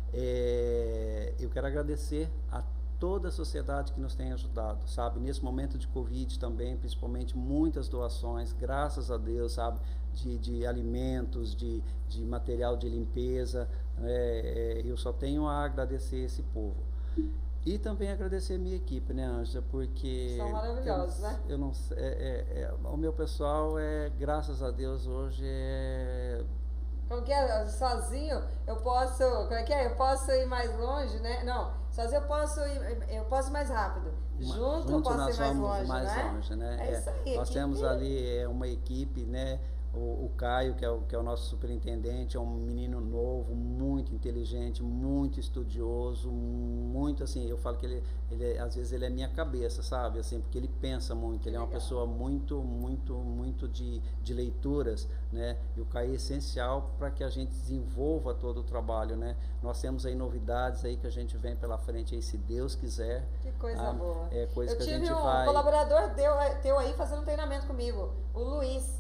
é, eu quero agradecer a toda a sociedade que nos tem ajudado, sabe? Nesse momento de Covid também, principalmente, muitas doações, graças a Deus, sabe? De, de alimentos, de, de material de limpeza, é, é, eu só tenho a agradecer esse povo. E também agradecer a minha equipe, né, Ângela, porque... São maravilhosos, temos, né? Eu não, é, é, é, o meu pessoal, é, graças a Deus, hoje é... Como que é? Sozinho eu posso, como é que é? Eu posso ir mais longe, né? Não, sozinho eu posso ir, eu posso ir mais rápido. Junto, eu posso ir mais longe, mais né? longe, né? É, é isso aí. Nós equipe... temos ali é, uma equipe, né? O, o Caio, que é o, que é o nosso superintendente, é um menino novo, muito inteligente, muito estudioso, muito assim, eu falo que ele, ele às vezes ele é minha cabeça, sabe? Assim, porque ele pensa muito, ele é uma pessoa muito, muito, muito de, de leituras, né? E o Caio é essencial para que a gente desenvolva todo o trabalho, né? Nós temos aí novidades aí que a gente vem pela frente aí, se Deus quiser. Que coisa ah, boa. É coisa eu que a gente tive um vai... colaborador teu, teu aí fazendo um treinamento comigo, o Luiz.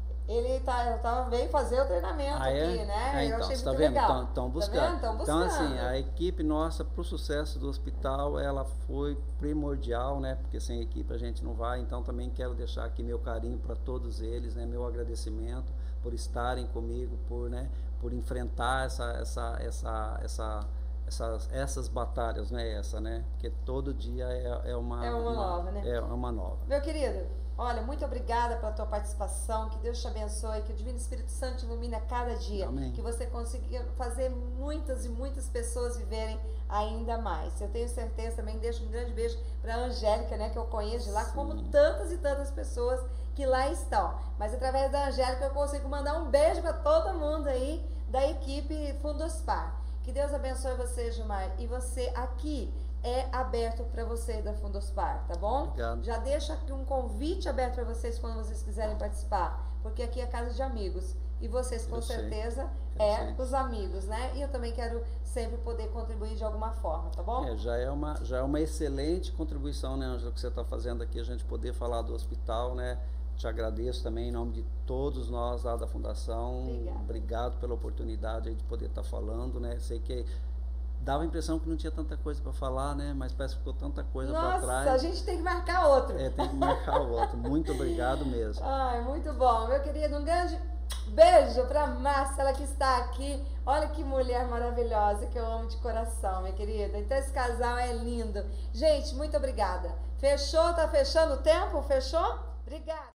Ele tá, tá, veio fazer o treinamento ah, é? aqui, né? É, então, eu achei você muito tá vendo? legal. Estão buscando. Tá vendo? Tão buscando. Então, assim, a equipe nossa para o sucesso do hospital, ela foi primordial, né? Porque sem equipe a gente não vai. Então, também quero deixar aqui meu carinho para todos eles, né? Meu agradecimento por estarem comigo, por, né? Por enfrentar essa, essa, essa, essa, essas, essas batalhas, né? Essa, né? Porque todo dia é, é uma, é uma, uma nova, né? É uma nova. Meu querido, olha, muito obrigada pela tua participação, que Deus te abençoe, que o Divino Espírito Santo te ilumine a cada dia, Amém. Que você consiga fazer muitas e muitas pessoas viverem ainda mais. Eu tenho certeza também, deixo um grande beijo para a Angélica, né, que eu conheço de lá, Sim. como tantas e tantas pessoas que lá estão. Mas através da Angélica eu consigo mandar um beijo para todo mundo aí da equipe Fundospar. Que Deus abençoe você, Gilmar, e você aqui é aberto para você da Fundospar, tá bom? Obrigado. Já deixo aqui um convite aberto para vocês quando vocês quiserem participar, porque aqui é casa de amigos e vocês com Eu certeza sei. é sei. os amigos, né? E eu também quero sempre poder contribuir de alguma forma, tá bom? É, já é uma, já é uma excelente contribuição, né, Ângela, que você está fazendo aqui, a gente poder falar do hospital, né? Te agradeço também em nome de todos nós lá da Fundação. Obrigada. Obrigado pela oportunidade aí de poder estar falando, né? Sei que dava a impressão que não tinha tanta coisa para falar, né? Mas parece que ficou tanta coisa para trás. Nossa, a gente tem que marcar outro. É, tem que marcar o outro. Muito obrigado mesmo. Ai, muito bom. Meu querido, um grande beijo para Márcia, ela que está aqui. Olha que mulher maravilhosa que eu amo de coração, minha querida. Então esse casal é lindo. Gente, muito obrigada. Fechou? Tá fechando o tempo? Fechou? Obrigada.